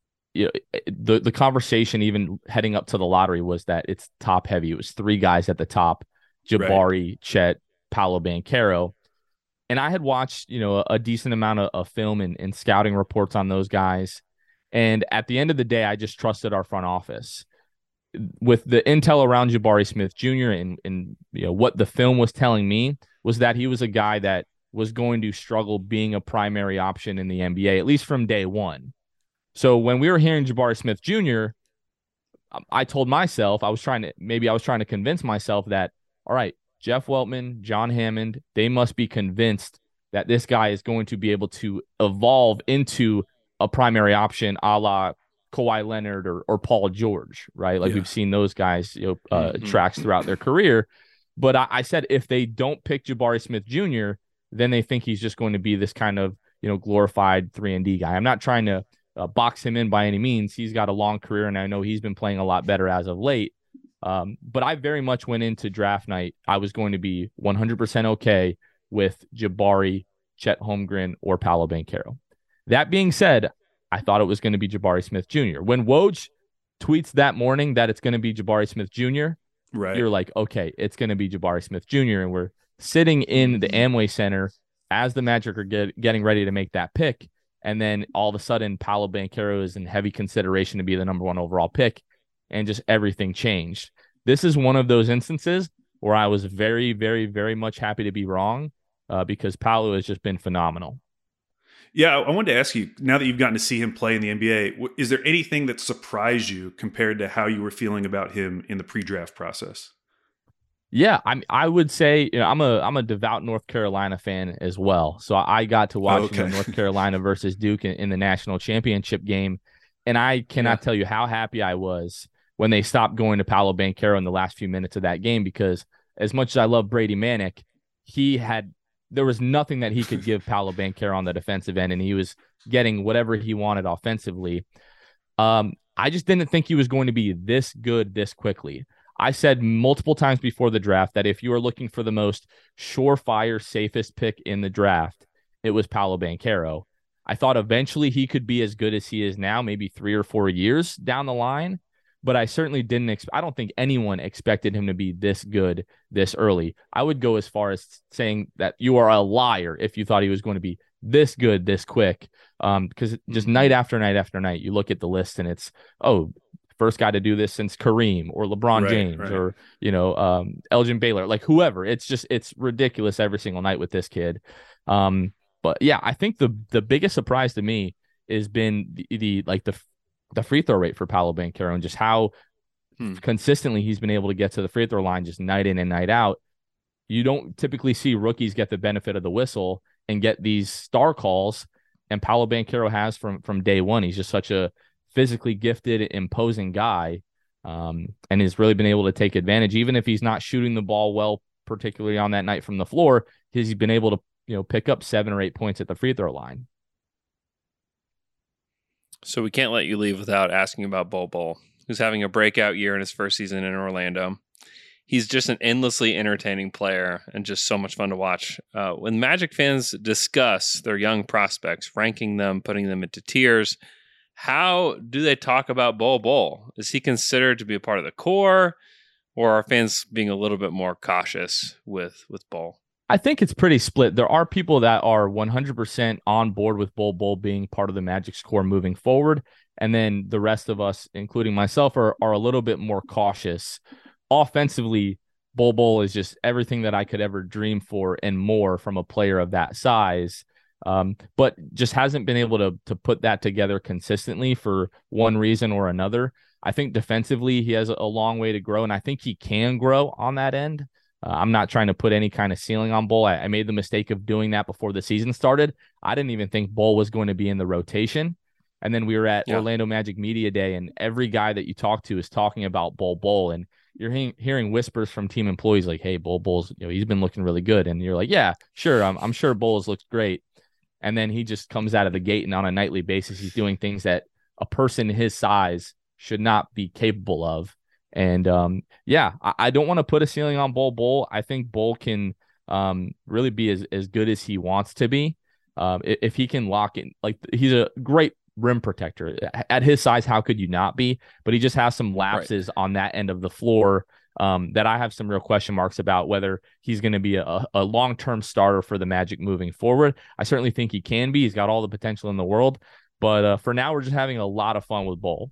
the conversation even heading up to the lottery was that it's top heavy. It was 3 guys at the top: Jabari, right, Chet, Paolo Banchero. And I had watched, a decent amount of film and scouting reports on those guys. And at the end of the day, I just trusted our front office. With the intel around Jabari Smith Jr. and what the film was telling me was that he was a guy that was going to struggle being a primary option in the NBA, at least from day one. So when we were hearing Jabari Smith Jr., I told myself, I was trying to convince myself that, all right, Jeff Weltman, John Hammond, they must be convinced that this guy is going to be able to evolve into a primary option a la Kawhi Leonard or Paul George, right? Like, we've seen those guys, tracks throughout their career. But I said, if they don't pick Jabari Smith Jr., then they think he's just going to be this kind of, glorified 3-and-D guy. I'm not trying to box him in by any means. He's got a long career, and I know he's been playing a lot better as of late. But I very much went into draft night. I was going to be 100% okay with Jabari, Chet Holmgren, or Paolo Banchero. That being said, I thought it was going to be Jabari Smith Jr. When Woj tweets that morning that it's going to be Jabari Smith Jr., right, you're like, okay, it's going to be Jabari Smith Jr. And we're sitting in the Amway Center as the Magic are getting ready to make that pick. And then all of a sudden, Paolo Banchero is in heavy consideration to be the number 1 overall pick, and just everything changed. This is one of those instances where I was very, very, very much happy to be wrong, because Paolo has just been phenomenal. Yeah, I wanted to ask you, now that you've gotten to see him play in the NBA, is there anything that surprised you compared to how you were feeling about him in the pre-draft process? Yeah, I would say, I'm a devout North Carolina fan as well. So I got to watch North Carolina versus Duke in the national championship game, and I cannot tell you how happy I was when they stopped going to Paolo Banchero in the last few minutes of that game, because as much as I love Brady Manek, there was nothing that he could give Paolo Banchero on the defensive end, and he was getting whatever he wanted offensively. I just didn't think he was going to be this good this quickly. I said multiple times before the draft that if you are looking for the most surefire, safest pick in the draft, it was Paolo Banchero. I thought eventually he could be as good as he is now, maybe 3 or 4 years down the line, but I certainly didn't. I don't think anyone expected him to be this good this early. I would go as far as saying that you are a liar if you thought he was going to be this good this quick, because just night after night after night, you look at the list and it's, first guy to do this since Kareem or LeBron James or, Elgin Baylor, like whoever. It's ridiculous every single night with this kid. But yeah, I think the biggest surprise to me has been the free throw rate for Paolo Banchero and just how consistently he's been able to get to the free throw line just night in and night out. You don't typically see rookies get the benefit of the whistle and get these star calls, and Paolo Banchero has from day one. He's just such a physically gifted, imposing guy, and has really been able to take advantage. Even if he's not shooting the ball well, particularly on that night from the floor, he's been able to pick up 7 or 8 points at the free throw line. So we can't let you leave without asking about Bol Bol, who's having a breakout year in his first season in Orlando. He's just an endlessly entertaining player and just so much fun to watch. When Magic fans discuss their young prospects, ranking them, putting them into tiers, how do they talk about Bol Bol? Is he considered to be a part of the core, or are fans being a little bit more cautious with Bol? I think it's pretty split. There are people that are 100% on board with Bol Bol being part of the Magic's core moving forward. And then the rest of us, including myself, are a little bit more cautious. Offensively, Bol Bol is just everything that I could ever dream for and more from a player of that size. But just hasn't been able to put that together consistently for one reason or another. I think defensively, he has a long way to grow, and I think he can grow on that end. I'm not trying to put any kind of ceiling on Bol. I made the mistake of doing that before the season started. I didn't even think Bol was going to be in the rotation. And then we were at Orlando Magic Media Day, and every guy that you talk to is talking about Bol Bol. And you're hearing whispers from team employees like, hey, Bol Bol's, he's been looking really good. And you're like, yeah, sure. I'm sure Bol's looks great. And then he just comes out of the gate, and on a nightly basis, he's doing things that a person his size should not be capable of. And I don't want to put a ceiling on Bol Bol. I think Bol can really be as good as he wants to be. If he can lock in, like, he's a great rim protector at his size. How could you not be? But he just has some lapses on that end of the floor that I have some real question marks about whether he's going to be a long-term starter for the Magic moving forward. I certainly think he can be. He's got all the potential in the world. But for now, we're just having a lot of fun with Bol.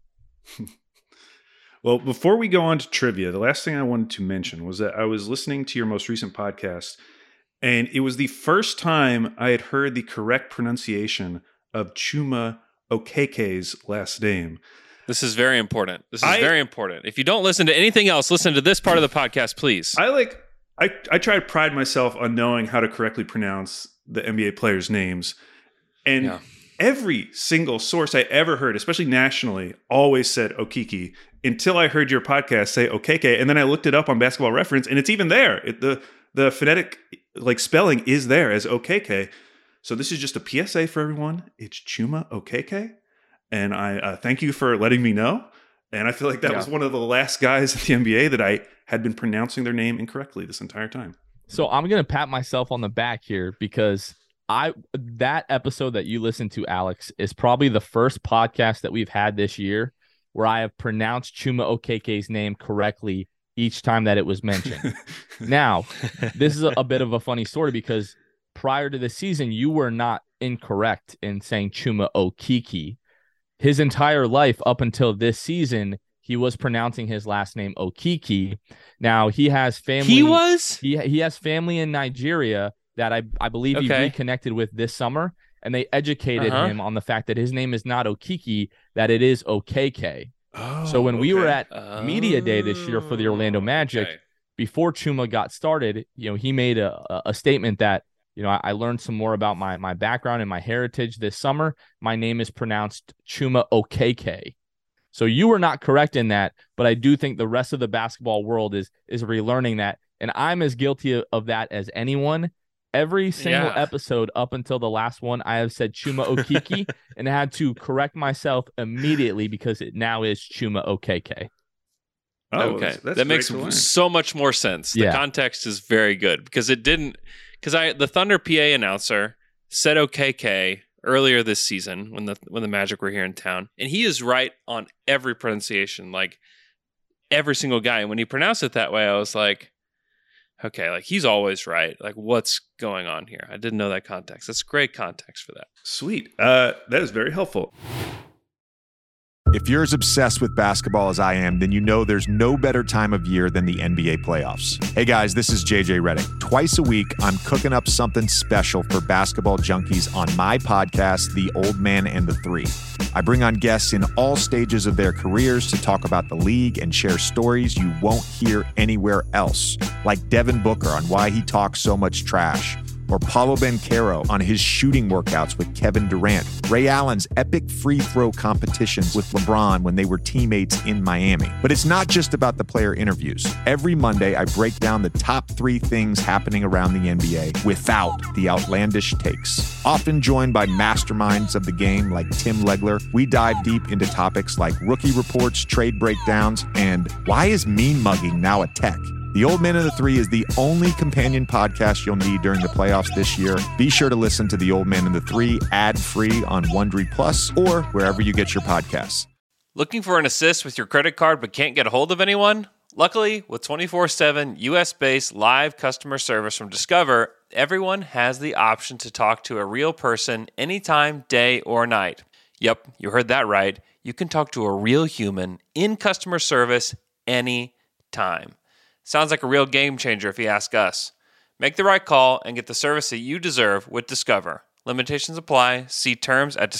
Well, before we go on to trivia, the last thing I wanted to mention was that I was listening to your most recent podcast, and it was the first time I had heard the correct pronunciation of Chuma Okeke's last name. This is very important. Very important. If you don't listen to anything else, listen to this part of the podcast, please. I try to pride myself on knowing how to correctly pronounce the NBA players' names. And every single source I ever heard, especially nationally, always said Okiki until I heard your podcast say Okeke. And then I looked it up on Basketball Reference, and it's even there. The phonetic spelling is there as Okeke. So this is just a PSA for everyone. It's Chuma Okeke. And I thank you for letting me know. And I feel like that was one of the last guys in the NBA that I had been pronouncing their name incorrectly this entire time. So I'm going to pat myself on the back here because that episode that you listened to, Alex, is probably the first podcast that we've had this year where I have pronounced Chuma Okeke's name correctly each time that it was mentioned. Now, this is a bit of a funny story because prior to the season, you were not incorrect in saying Chuma Okeke. His entire life up until this season, he was pronouncing his last name Okeke. Now, he has family. He has family in Nigeria that I believe he reconnected with this summer, and they educated him on the fact that his name is not Okeke, that it is Okeke. So when we were at Media Day this year for the Orlando Magic, before Chuma got started, he made a statement that, I learned some more about my background and my heritage this summer. My name is pronounced Chuma Okeke. So you were not correct in that, but I do think the rest of the basketball world is relearning that, and I'm as guilty of that as anyone. Every single episode up until the last one, I have said Chuma Okeke, and I had to correct myself immediately because it now is Chuma Okeke. Oh, okay. That's that makes so much more sense. The context is very good because the Thunder PA announcer said Okeke earlier this season when the Magic were here in town, and he is right on every pronunciation, like every single guy. And when he pronounced it that way, I was like, okay, like he's always right. Like, what's going on here? I didn't know that context. That's great context for that. Sweet. That is very helpful. If you're as obsessed with basketball as I am, then you know there's no better time of year than the NBA playoffs. Hey guys, this is JJ Redick. Twice a week, I'm cooking up something special for basketball junkies on my podcast, The Old Man and the Three. I bring on guests in all stages of their careers to talk about the league and share stories you won't hear anywhere else, like Devin Booker on why he talks so much trash, or Paolo Banchero on his shooting workouts with Kevin Durant, Ray Allen's epic free throw competitions with LeBron when they were teammates in Miami. But it's not just about the player interviews. Every Monday, I break down the top 3 things happening around the NBA without the outlandish takes. Often joined by masterminds of the game like Tim Legler, we dive deep into topics like rookie reports, trade breakdowns, and why is mean mugging now a tech? The Old Man and the Three is the only companion podcast you'll need during the playoffs this year. Be sure to listen to The Old Man and the Three ad-free on Wondery Plus or wherever you get your podcasts. Looking for an assist with your credit card but can't get a hold of anyone? Luckily, with 24/7 US-based live customer service from Discover, everyone has the option to talk to a real person anytime, day or night. Yep, you heard that right. You can talk to a real human in customer service anytime. Sounds like a real game changer if you ask us. Make the right call and get the service that you deserve with Discover. Limitations apply. See terms at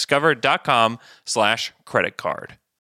discover.com/creditcard.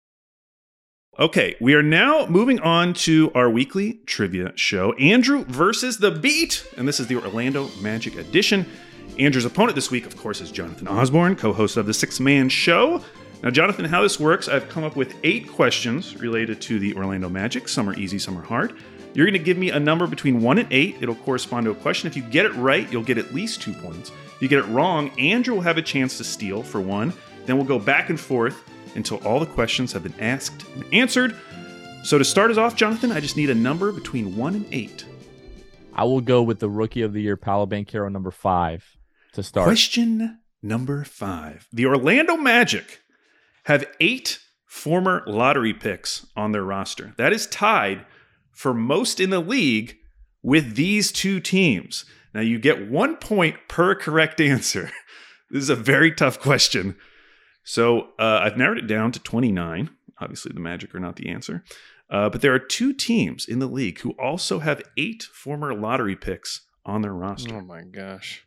Okay, we are now moving on to our weekly trivia show, Andrew versus the Beat, and this is the Orlando Magic edition. Andrew's opponent this week, of course, is Jonathan Osborne, co-host of the Six Man Show. Now, Jonathan, how this works, I've come up with 8 questions related to the Orlando Magic. Some are easy, some are hard. You're going to give me a number between 1 and 8. It'll correspond to a question. If you get it right, you'll get at least 2 points. If you get it wrong, Andrew will have a chance to steal for 1. Then we'll go back and forth until all the questions have been asked and answered. So to start us off, Jonathan, I just need a number between 1 and 8. I will go with the Rookie of the Year, Paolo Banchero, number 5, to start. Question number 5. The Orlando Magic have 8 former lottery picks on their roster. That is tied for most in the league with these 2 teams. Now, you get 1 point per correct answer. This is a very tough question. So I've narrowed it down to 29. Obviously, the Magic are not the answer. But there are 2 teams in the league who also have 8 former lottery picks on their roster. Oh, my gosh.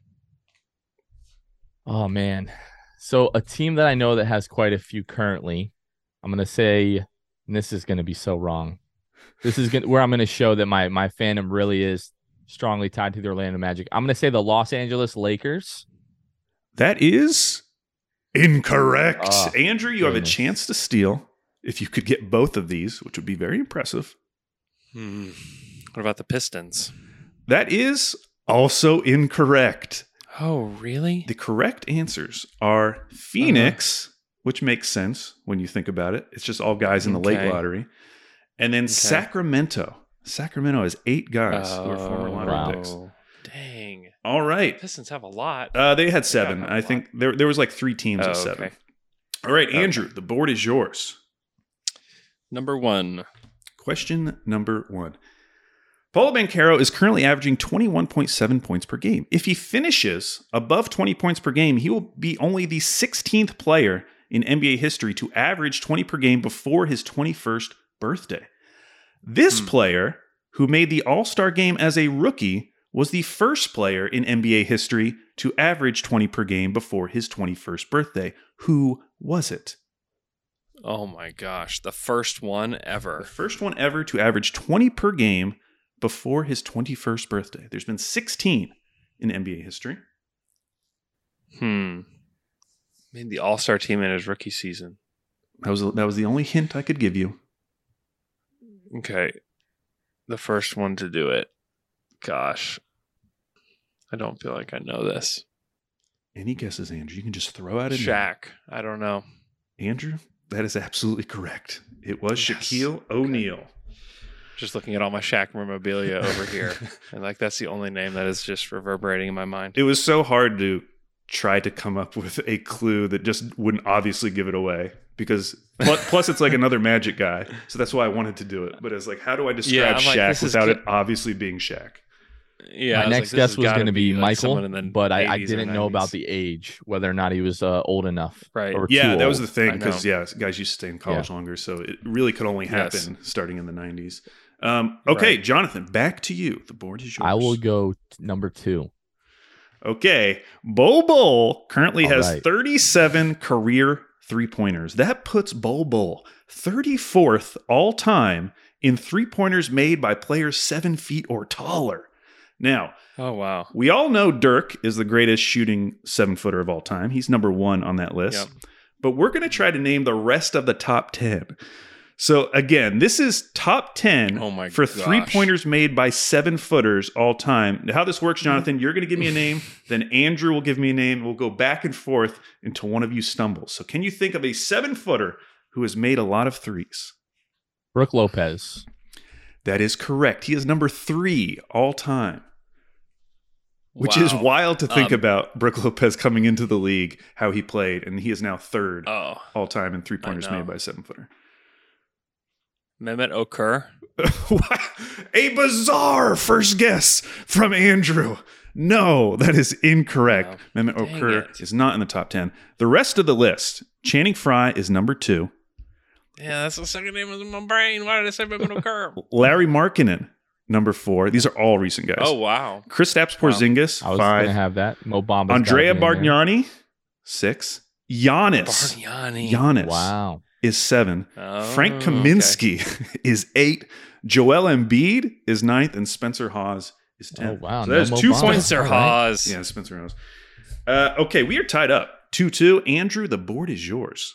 Oh, man. So a team that I know that has quite a few currently, I'm going to say, and this is going to be so wrong. This is where I'm going to show that my fandom really is strongly tied to the Orlando Magic. I'm going to say the Los Angeles Lakers. That is incorrect. Oh, Andrew, you have a chance to steal if you could get both of these, which would be very impressive. What about the Pistons? That is also incorrect. Oh, really? The correct answers are Phoenix, which makes sense when you think about it. It's just all guys in the late lottery. And then Sacramento. Sacramento has 8 guys who are former lottery picks. Dang. All right. Pistons have a lot. They had 7. I think there was like 3 teams of 7. Okay. All right, Andrew, the board is yours. Number 1. Question number 1. Paolo Banchero is currently averaging 21.7 points per game. If he finishes above 20 points per game, he will be only the 16th player in NBA history to average 20 per game before his 21st birthday. This player, who made the All-Star game as a rookie, was the first player in NBA history to average 20 per game before his 21st birthday. Who was it? Oh my gosh. The first one ever. The first one ever to average 20 per game before his 21st birthday. There's been 16 in NBA history. Made the All-Star team in his rookie season. That was the only hint I could give you. Okay. The first one to do it. Gosh. I don't feel like I know this. Any guesses, Andrew? You can just throw out a name. Shaq. I don't know. Andrew, that is absolutely correct. It was Shaquille O'Neal. Just looking at all my Shaq memorabilia over here. And like that's the only name that is just reverberating in my mind. It was so hard to try to come up with a clue that just wouldn't obviously give it away. Because plus it's like another Magic guy. So that's why I wanted to do it. But it's like, how do I describe Shaq without it obviously being Shaq? Yeah, my next guess was going to be Michael, but I didn't know about the age, whether or not he was old enough. Right. Or yeah, too that old. was the thing because guys used to stay in college longer, so it really could only happen starting in the 90s. Okay, right. Jonathan, back to you. The board is yours. I will go number 2. Okay, Bol Bol currently has 37 career three-pointers. That puts Bol Bol 34th all time in three-pointers made by players 7 feet or taller. Now, we all know Dirk is the greatest shooting 7-footer of all time. He's number 1 on that list. Yep. But we're going to try to name the rest of the top 10. So again, this is top 10 for three-pointers made by 7-footers all time. Now, how this works, Jonathan, you're going to give me a name, then Andrew will give me a name. We'll go back and forth until one of you stumbles. So can you think of a 7-footer who has made a lot of threes? Brook Lopez. That is correct. He is number 3 all time. Which is wild to think about Brook Lopez coming into the league, how he played, and he is now 3rd all time in three-pointers made by 7-footer. Mehmet Okur. A bizarre first guess from Andrew. No, that is incorrect. Wow. Mehmet Okur is not in the top 10. The rest of the list, Channing Frye is number 2. Yeah, that's the second name was in my brain. Why did I say Mehmet Okur? Larry Markkinen. Number 4. These are all recent guys. Oh, wow. Kristaps Porzingis, 5. I was going to have that. Mo Bamba. Andrea Bargnani, 6. Giannis. Wow. Is 7. Frank Kaminsky is 8. Joel Embiid is 9th. And Spencer Hawes is 10. Oh, wow. So that is 2 points. Spencer Hawes. Yeah, Spencer Hawes. Okay, we are tied up. 2-2. Andrew, the board is yours.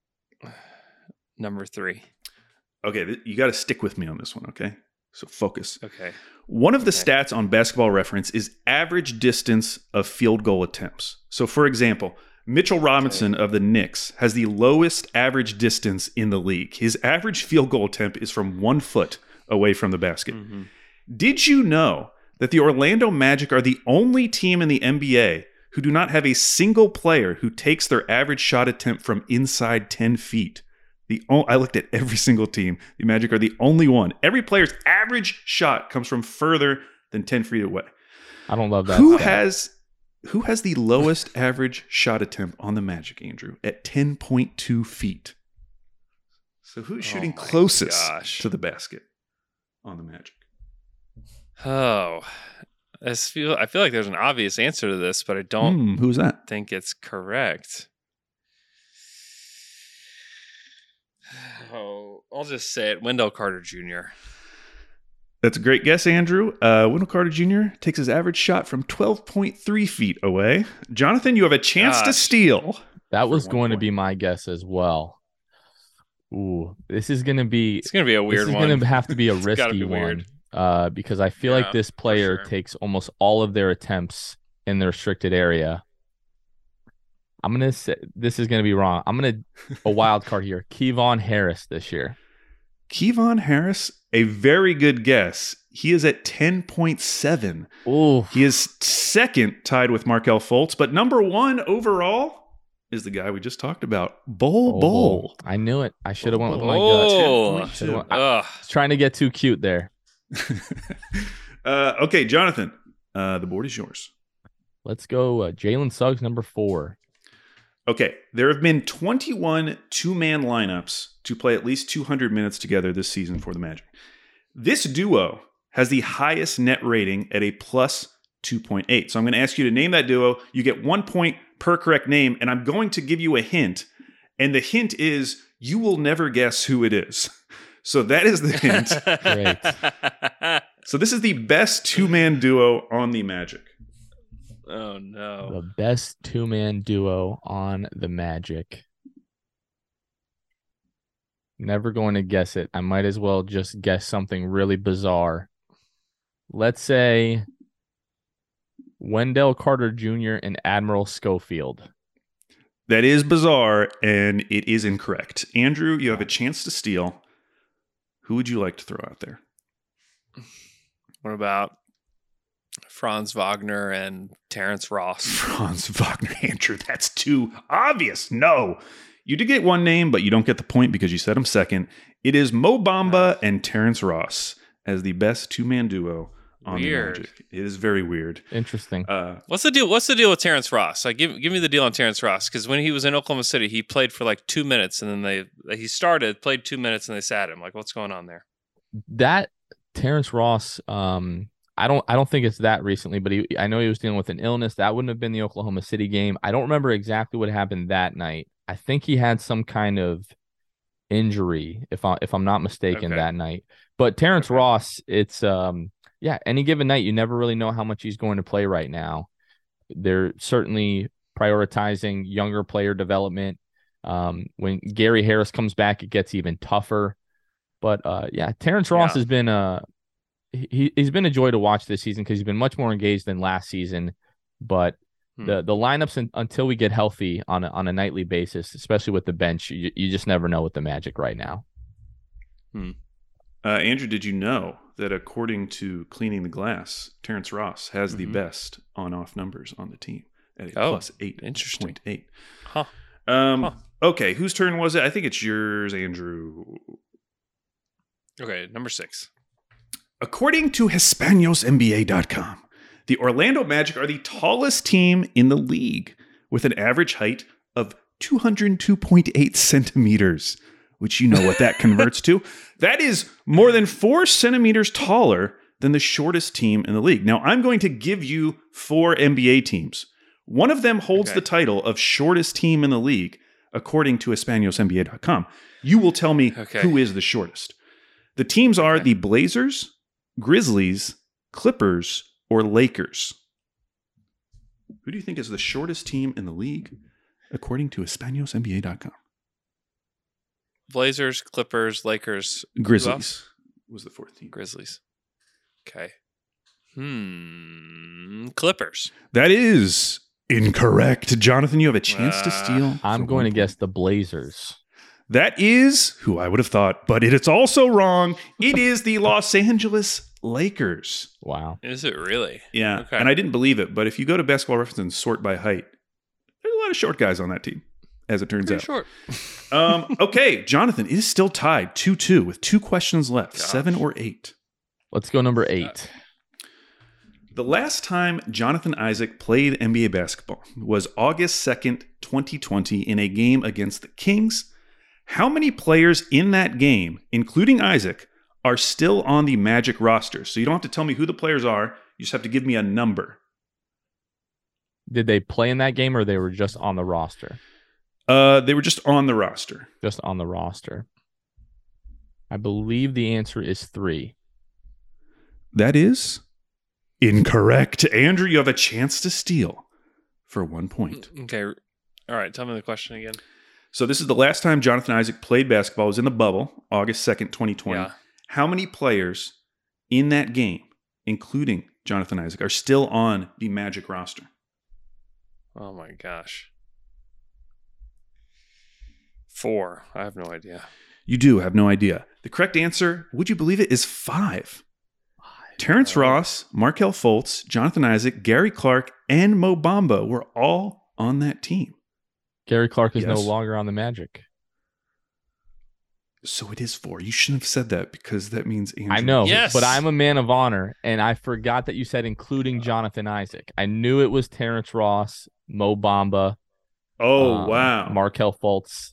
Number 3. Okay, you got to stick with me on this one, okay? So focus. Okay. One of the stats on Basketball Reference is average distance of field goal attempts. So, for example, Mitchell Robinson of the Knicks has the lowest average distance in the league. His average field goal attempt is from 1 foot away from the basket. Mm-hmm. Did you know that the Orlando Magic are the only team in the NBA who do not have a single player who takes their average shot attempt from inside 10 feet? I looked at every single team. The Magic are the only one. Every player's average shot comes from further than 10 feet away. I don't love that. Who has the lowest average shot attempt on the Magic, Andrew, at 10.2 feet? So who's shooting closest to the basket on the Magic? Oh, I feel like there's an obvious answer to this, but I don't who's that? think it's correct. Oh, I'll just say it. Wendell Carter Jr. That's a great guess, Andrew. Wendell Carter Jr. takes his average shot from 12.3 feet away. Jonathan, you have a chance to steal. That was going to be my guess as well. Ooh, this is going to be... It's going to be a weird one. This is going to have to be a risky one. Because I feel like this player takes almost all of their attempts in the restricted area. I'm going to say this is going to be wrong. I'm going to a wild card here. Kevon Harris this year. Kevon Harris, a very good guess. He is at 10.7. Oh, he is second, tied with Markelle Fultz, but number 1 overall is the guy we just talked about, Bol Bol. I knew it. I should have went with my gut. I was trying to get too cute there. Okay, Jonathan, the board is yours. Let's go. Jalen Suggs, number 4. Okay, there have been 21 two-man lineups to play at least 200 minutes together this season for the Magic. This duo has the highest net rating at a plus 2.8. So I'm going to ask you to name that duo. You get 1 point per correct name, and I'm going to give you a hint. And the hint is you will never guess who it is. So that is the hint. Great. So this is the best two-man duo on the Magic. Oh, no. The best two-man duo on the Magic. Never going to guess it. I might as well just guess something really bizarre. Let's say Wendell Carter Jr. and Admiral Schofield. That is bizarre, and it is incorrect. Andrew, you have a chance to steal. Who would you like to throw out there? What about Franz Wagner and Terrence Ross? Franz Wagner, Andrew. That's too obvious. No. You did get one name, but you don't get the point because you said him second. It is Mo Bamba and Terrence Ross as the best two-man duo on the Magic. It is very weird. Interesting. What's the deal? What's the deal with Terrence Ross? Like, give me the deal on Terrence Ross, because when he was in Oklahoma City, he played for like 2 minutes, and then played 2 minutes, and they sat him. Like, what's going on there? That Terrence Ross, I don't think it's that recently, but I know he was dealing with an illness. That wouldn't have been the Oklahoma City game. I don't remember exactly what happened that night. I think he had some kind of injury, if I'm not mistaken, that night. But Terrence Ross, it's any given night, you never really know how much he's going to play right now. They're certainly prioritizing younger player development. When Gary Harris comes back, it gets even tougher. But Terrence Ross has been he's been a joy to watch this season because he's been much more engaged than last season. But the lineups until we get healthy on a nightly basis, especially with the bench, you just never know with the Magic right now. Andrew, did you know that according to Cleaning the Glass, Terrence Ross has the best on-off numbers on the team at a plus 8.8. Interesting. Okay, whose turn was it? I think it's yours, Andrew. Okay, number 6. According to HispanosNBA.com, the Orlando Magic are the tallest team in the league with an average height of 202.8 centimeters, which you know what that converts to. That is more than 4 centimeters taller than the shortest team in the league. Now, I'm going to give you 4 NBA teams. One of them holds the title of shortest team in the league, according to HispanosNBA.com. You will tell me who is the shortest. The teams are the Blazers, Grizzlies, Clippers, or Lakers. Who do you think is the shortest team in the league, according to HispanosNBA.com? Blazers, Clippers, Lakers, Grizzlies was the 4th team. Grizzlies. Okay. Clippers. That is incorrect. Jonathan, you have a chance to steal. I'm going to guess the Blazers. That is who I would have thought, but it's also wrong. It is the Los Angeles Lakers. Wow. Is it really? Yeah. Okay. And I didn't believe it, but if you go to Basketball Reference and sort by height, there's a lot of short guys on that team, as it turns out. Short. Okay, Jonathan, it is still tied 2-2 with 2 questions left, 7 or 8. Let's go number 8. The last time Jonathan Isaac played NBA basketball was August 2nd, 2020 in a game against the Kings. How many players in that game, including Isaac, are still on the Magic roster? So you don't have to tell me who the players are. You just have to give me a number. Did they play in that game or they were just on the roster? They were just on the roster. Just on the roster. I believe the answer is 3. That is incorrect. Andrew, you have a chance to steal for 1 point. Okay. All right. Tell me the question again. So this is the last time Jonathan Isaac played basketball. It was in the bubble, August 2nd, 2020. Yeah. How many players in that game, including Jonathan Isaac, are still on the Magic roster? Oh, my gosh. 4. I have no idea. You do have no idea. The correct answer, would you believe it, is 5. Terrence Ross, Markelle Fultz, Jonathan Isaac, Gary Clark, and Mo Bamba were all on that team. Gary Clark is no longer on the Magic. So it is 4. You shouldn't have said that because that means Andrew. I know, but I'm a man of honor, and I forgot that you said including Jonathan Isaac. I knew it was Terrence Ross, Mo Bamba. Oh, wow. Markelle Fultz.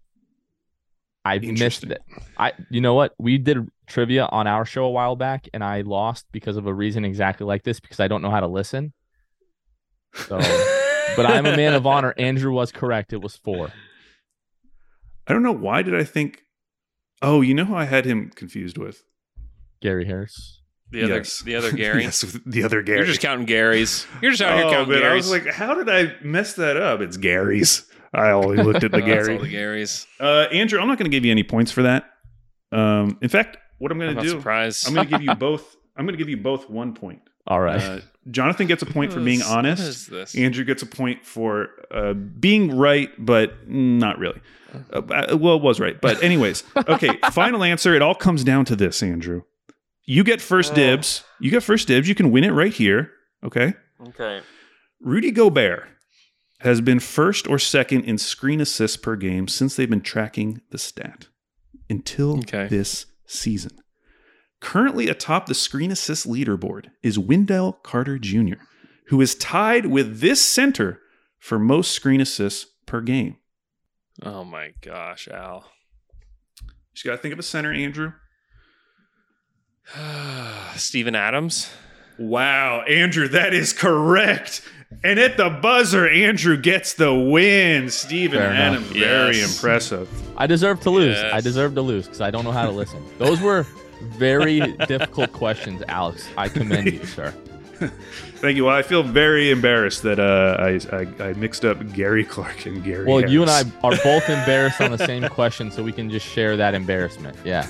I missed it. You know what? We did trivia on our show a while back, and I lost because of a reason exactly like this, because I don't know how to listen. So, but I'm a man of honor. Andrew was correct. It was 4. I don't know. Why did I think... Oh, you know who I had him confused with? Gary Harris. The other Gary? Yes, the other Gary. You're just counting Garys. You're just out here counting Garys. I was like, how did I mess that up? It's Gary's. I only looked at the Gary. That's all the Garys. Andrew, I'm not going to give you any points for that. In fact, what I'm going to do... Surprised. I'm going to give you both... I'm going to give you both 1 point. All right. Jonathan gets a point for being honest. What is this? Andrew gets a point for being right, but not really. Well, it was right. But anyways, okay, final answer. It all comes down to this, Andrew. You get first dibs. You get first dibs. You can win it right here. Okay? Okay. Rudy Gobert has been first or second in screen assists per game since they've been tracking the stat until this season. Currently atop the screen assist leaderboard is Wendell Carter Jr., who is tied with this center for most screen assists per game. Oh my gosh, Al. Just got to think of a center, Andrew. Steven Adams. Wow, Andrew, that is correct. And at the buzzer, Andrew gets the win. Steven Adams, very impressive. I deserve to lose. Yes. I deserve to lose because I don't know how to listen. Those were very difficult questions, Alex. I commend you, sir. Thank you. Well, I feel very embarrassed that I mixed up Gary Clark and Gary Harris. You and I are both embarrassed on the same question, so we can just share that embarrassment. Yeah.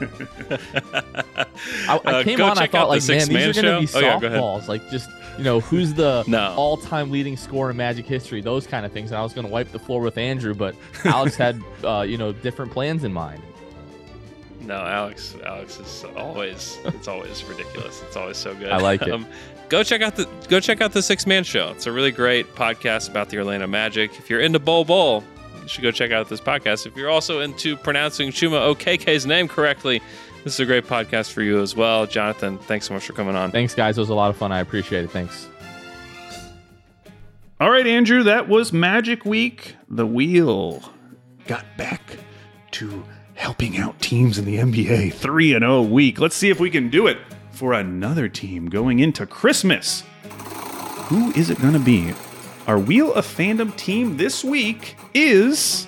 I came on, I thought, like, man, these are going to be softballs. Like, just, who's the all-time leading scorer in Magic history, those kind of things. And I was going to wipe the floor with Andrew, but Alex had, different plans in mind. No, Alex is always ridiculous. It's always so good. I like it. Go check out the Six Man Show. It's a really great podcast about the Orlando Magic. If you're into Bol, you should go check out this podcast. If you're also into pronouncing Chuma Okeke's name correctly, this is a great podcast for you as well. Jonathan, thanks so much for coming on. Thanks, guys. It was a lot of fun. I appreciate it. Thanks. All right, Andrew, that was Magic Week. The wheel got back to helping out teams in the NBA. 3-0 week. Let's see if we can do it for another team going into Christmas. Who is it going to be? Our Wheel of Fandom team this week is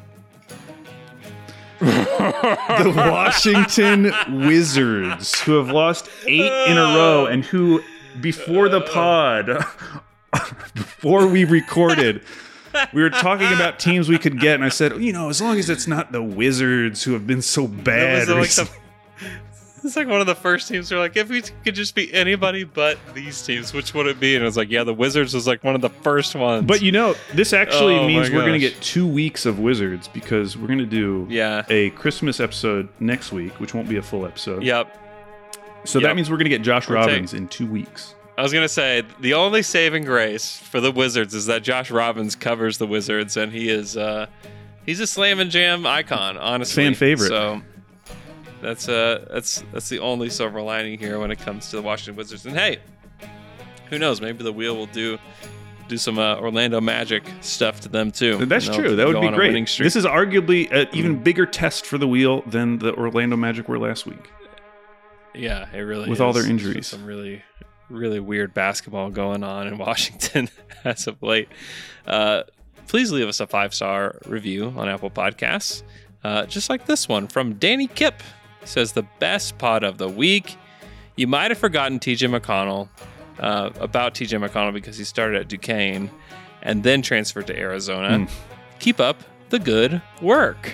the Washington Wizards, who have lost 8 in a row and who, before the pod, before we recorded, we were talking about teams we could get, and I said, as long as it's not the Wizards who have been so bad recently. It's like one of the first teams. They're like, if we could just be anybody but these teams, which would it be? And it was like, yeah, the Wizards was like one of the first ones. But this actually means we're going to get 2 weeks of Wizards because we're going to do a Christmas episode next week, which won't be a full episode. Yep. So that means we're going to get Josh Robbins in 2 weeks. I was going to say, the only saving grace for the Wizards is that Josh Robbins covers the Wizards, and he is he's a slam and jam icon, honestly. Fan favorite. So that's the only silver lining here when it comes to the Washington Wizards. And hey, who knows? Maybe the wheel will do some Orlando Magic stuff to them too. That's true. That would be great. This is arguably an even bigger test for the wheel than the Orlando Magic were last week. Yeah, it really is. With all their injuries. Some really, really weird basketball going on in Washington as of late. Please leave us a 5-star review on Apple Podcasts. Just like this one from Danny Kipp. He says, the best pod of the week. You might have forgotten TJ McConnell, about TJ McConnell because he started at Duquesne and then transferred to Arizona. Keep up the good work.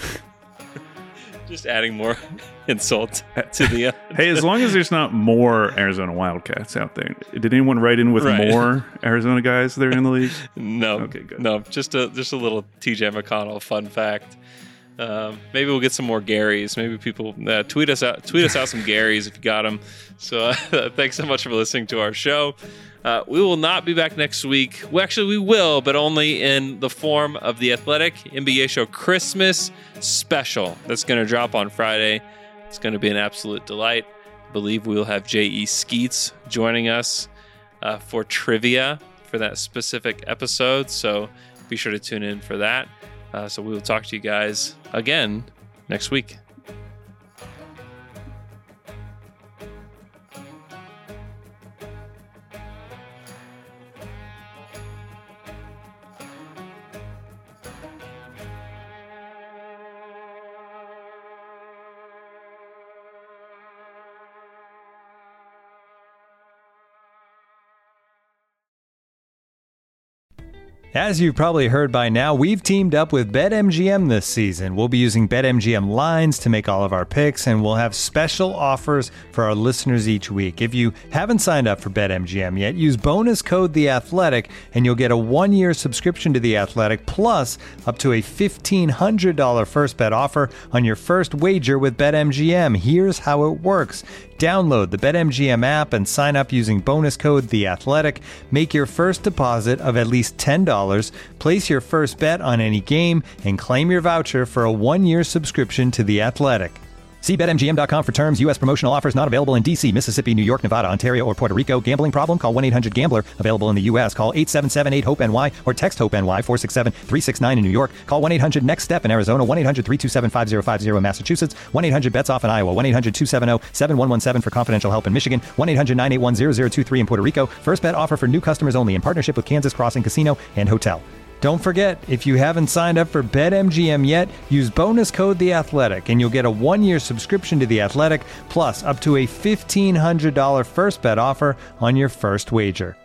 Just adding more insult to the... Hey, as long as there's not more Arizona Wildcats out there. Did anyone write in with more Arizona guys that are in the league? No. Okay, good. No, just a little TJ McConnell fun fact. Maybe we'll get some more Garys. Maybe people tweet us out some Garys if you got them. So thanks so much for listening to our show. We will not be back next week. Well, actually, we will, but only in the form of the Athletic NBA Show Christmas special that's going to drop on Friday. It's going to be an absolute delight. I believe we will have J.E. Skeets joining us for trivia for that specific episode. So be sure to tune in for that. So we will talk to you guys again next week. As you've probably heard by now, we've teamed up with BetMGM this season. We'll be using BetMGM lines to make all of our picks, and we'll have special offers for our listeners each week. If you haven't signed up for BetMGM yet, use bonus code The Athletic, and you'll get a 1-year subscription to The Athletic, plus up to a $1,500 first bet offer on your first wager with BetMGM. Here's how it works. Download the BetMGM app and sign up using bonus code The Athletic. Make your first deposit of at least $10. Place your first bet on any game and claim your voucher for a 1-year subscription to The Athletic. See BetMGM.com for terms. U.S. promotional offers not available in D.C., Mississippi, New York, Nevada, Ontario, or Puerto Rico. Gambling problem? Call 1-800-GAMBLER. Available in the U.S. Call 877-8-HOPE-NY or text HOPE-NY 467-369 in New York. Call 1-800-NEXT-STEP in Arizona. 1-800-327-5050 in Massachusetts. 1-800-BETS-OFF in Iowa. 1-800-270-7117 for confidential help in Michigan. 1-800-981-0023 in Puerto Rico. First bet offer for new customers only in partnership with Kansas Crossing Casino and Hotel. Don't forget, if you haven't signed up for BetMGM yet, use bonus code The Athletic, and you'll get a 1-year subscription to The Athletic, plus up to a $1,500 first bet offer on your first wager.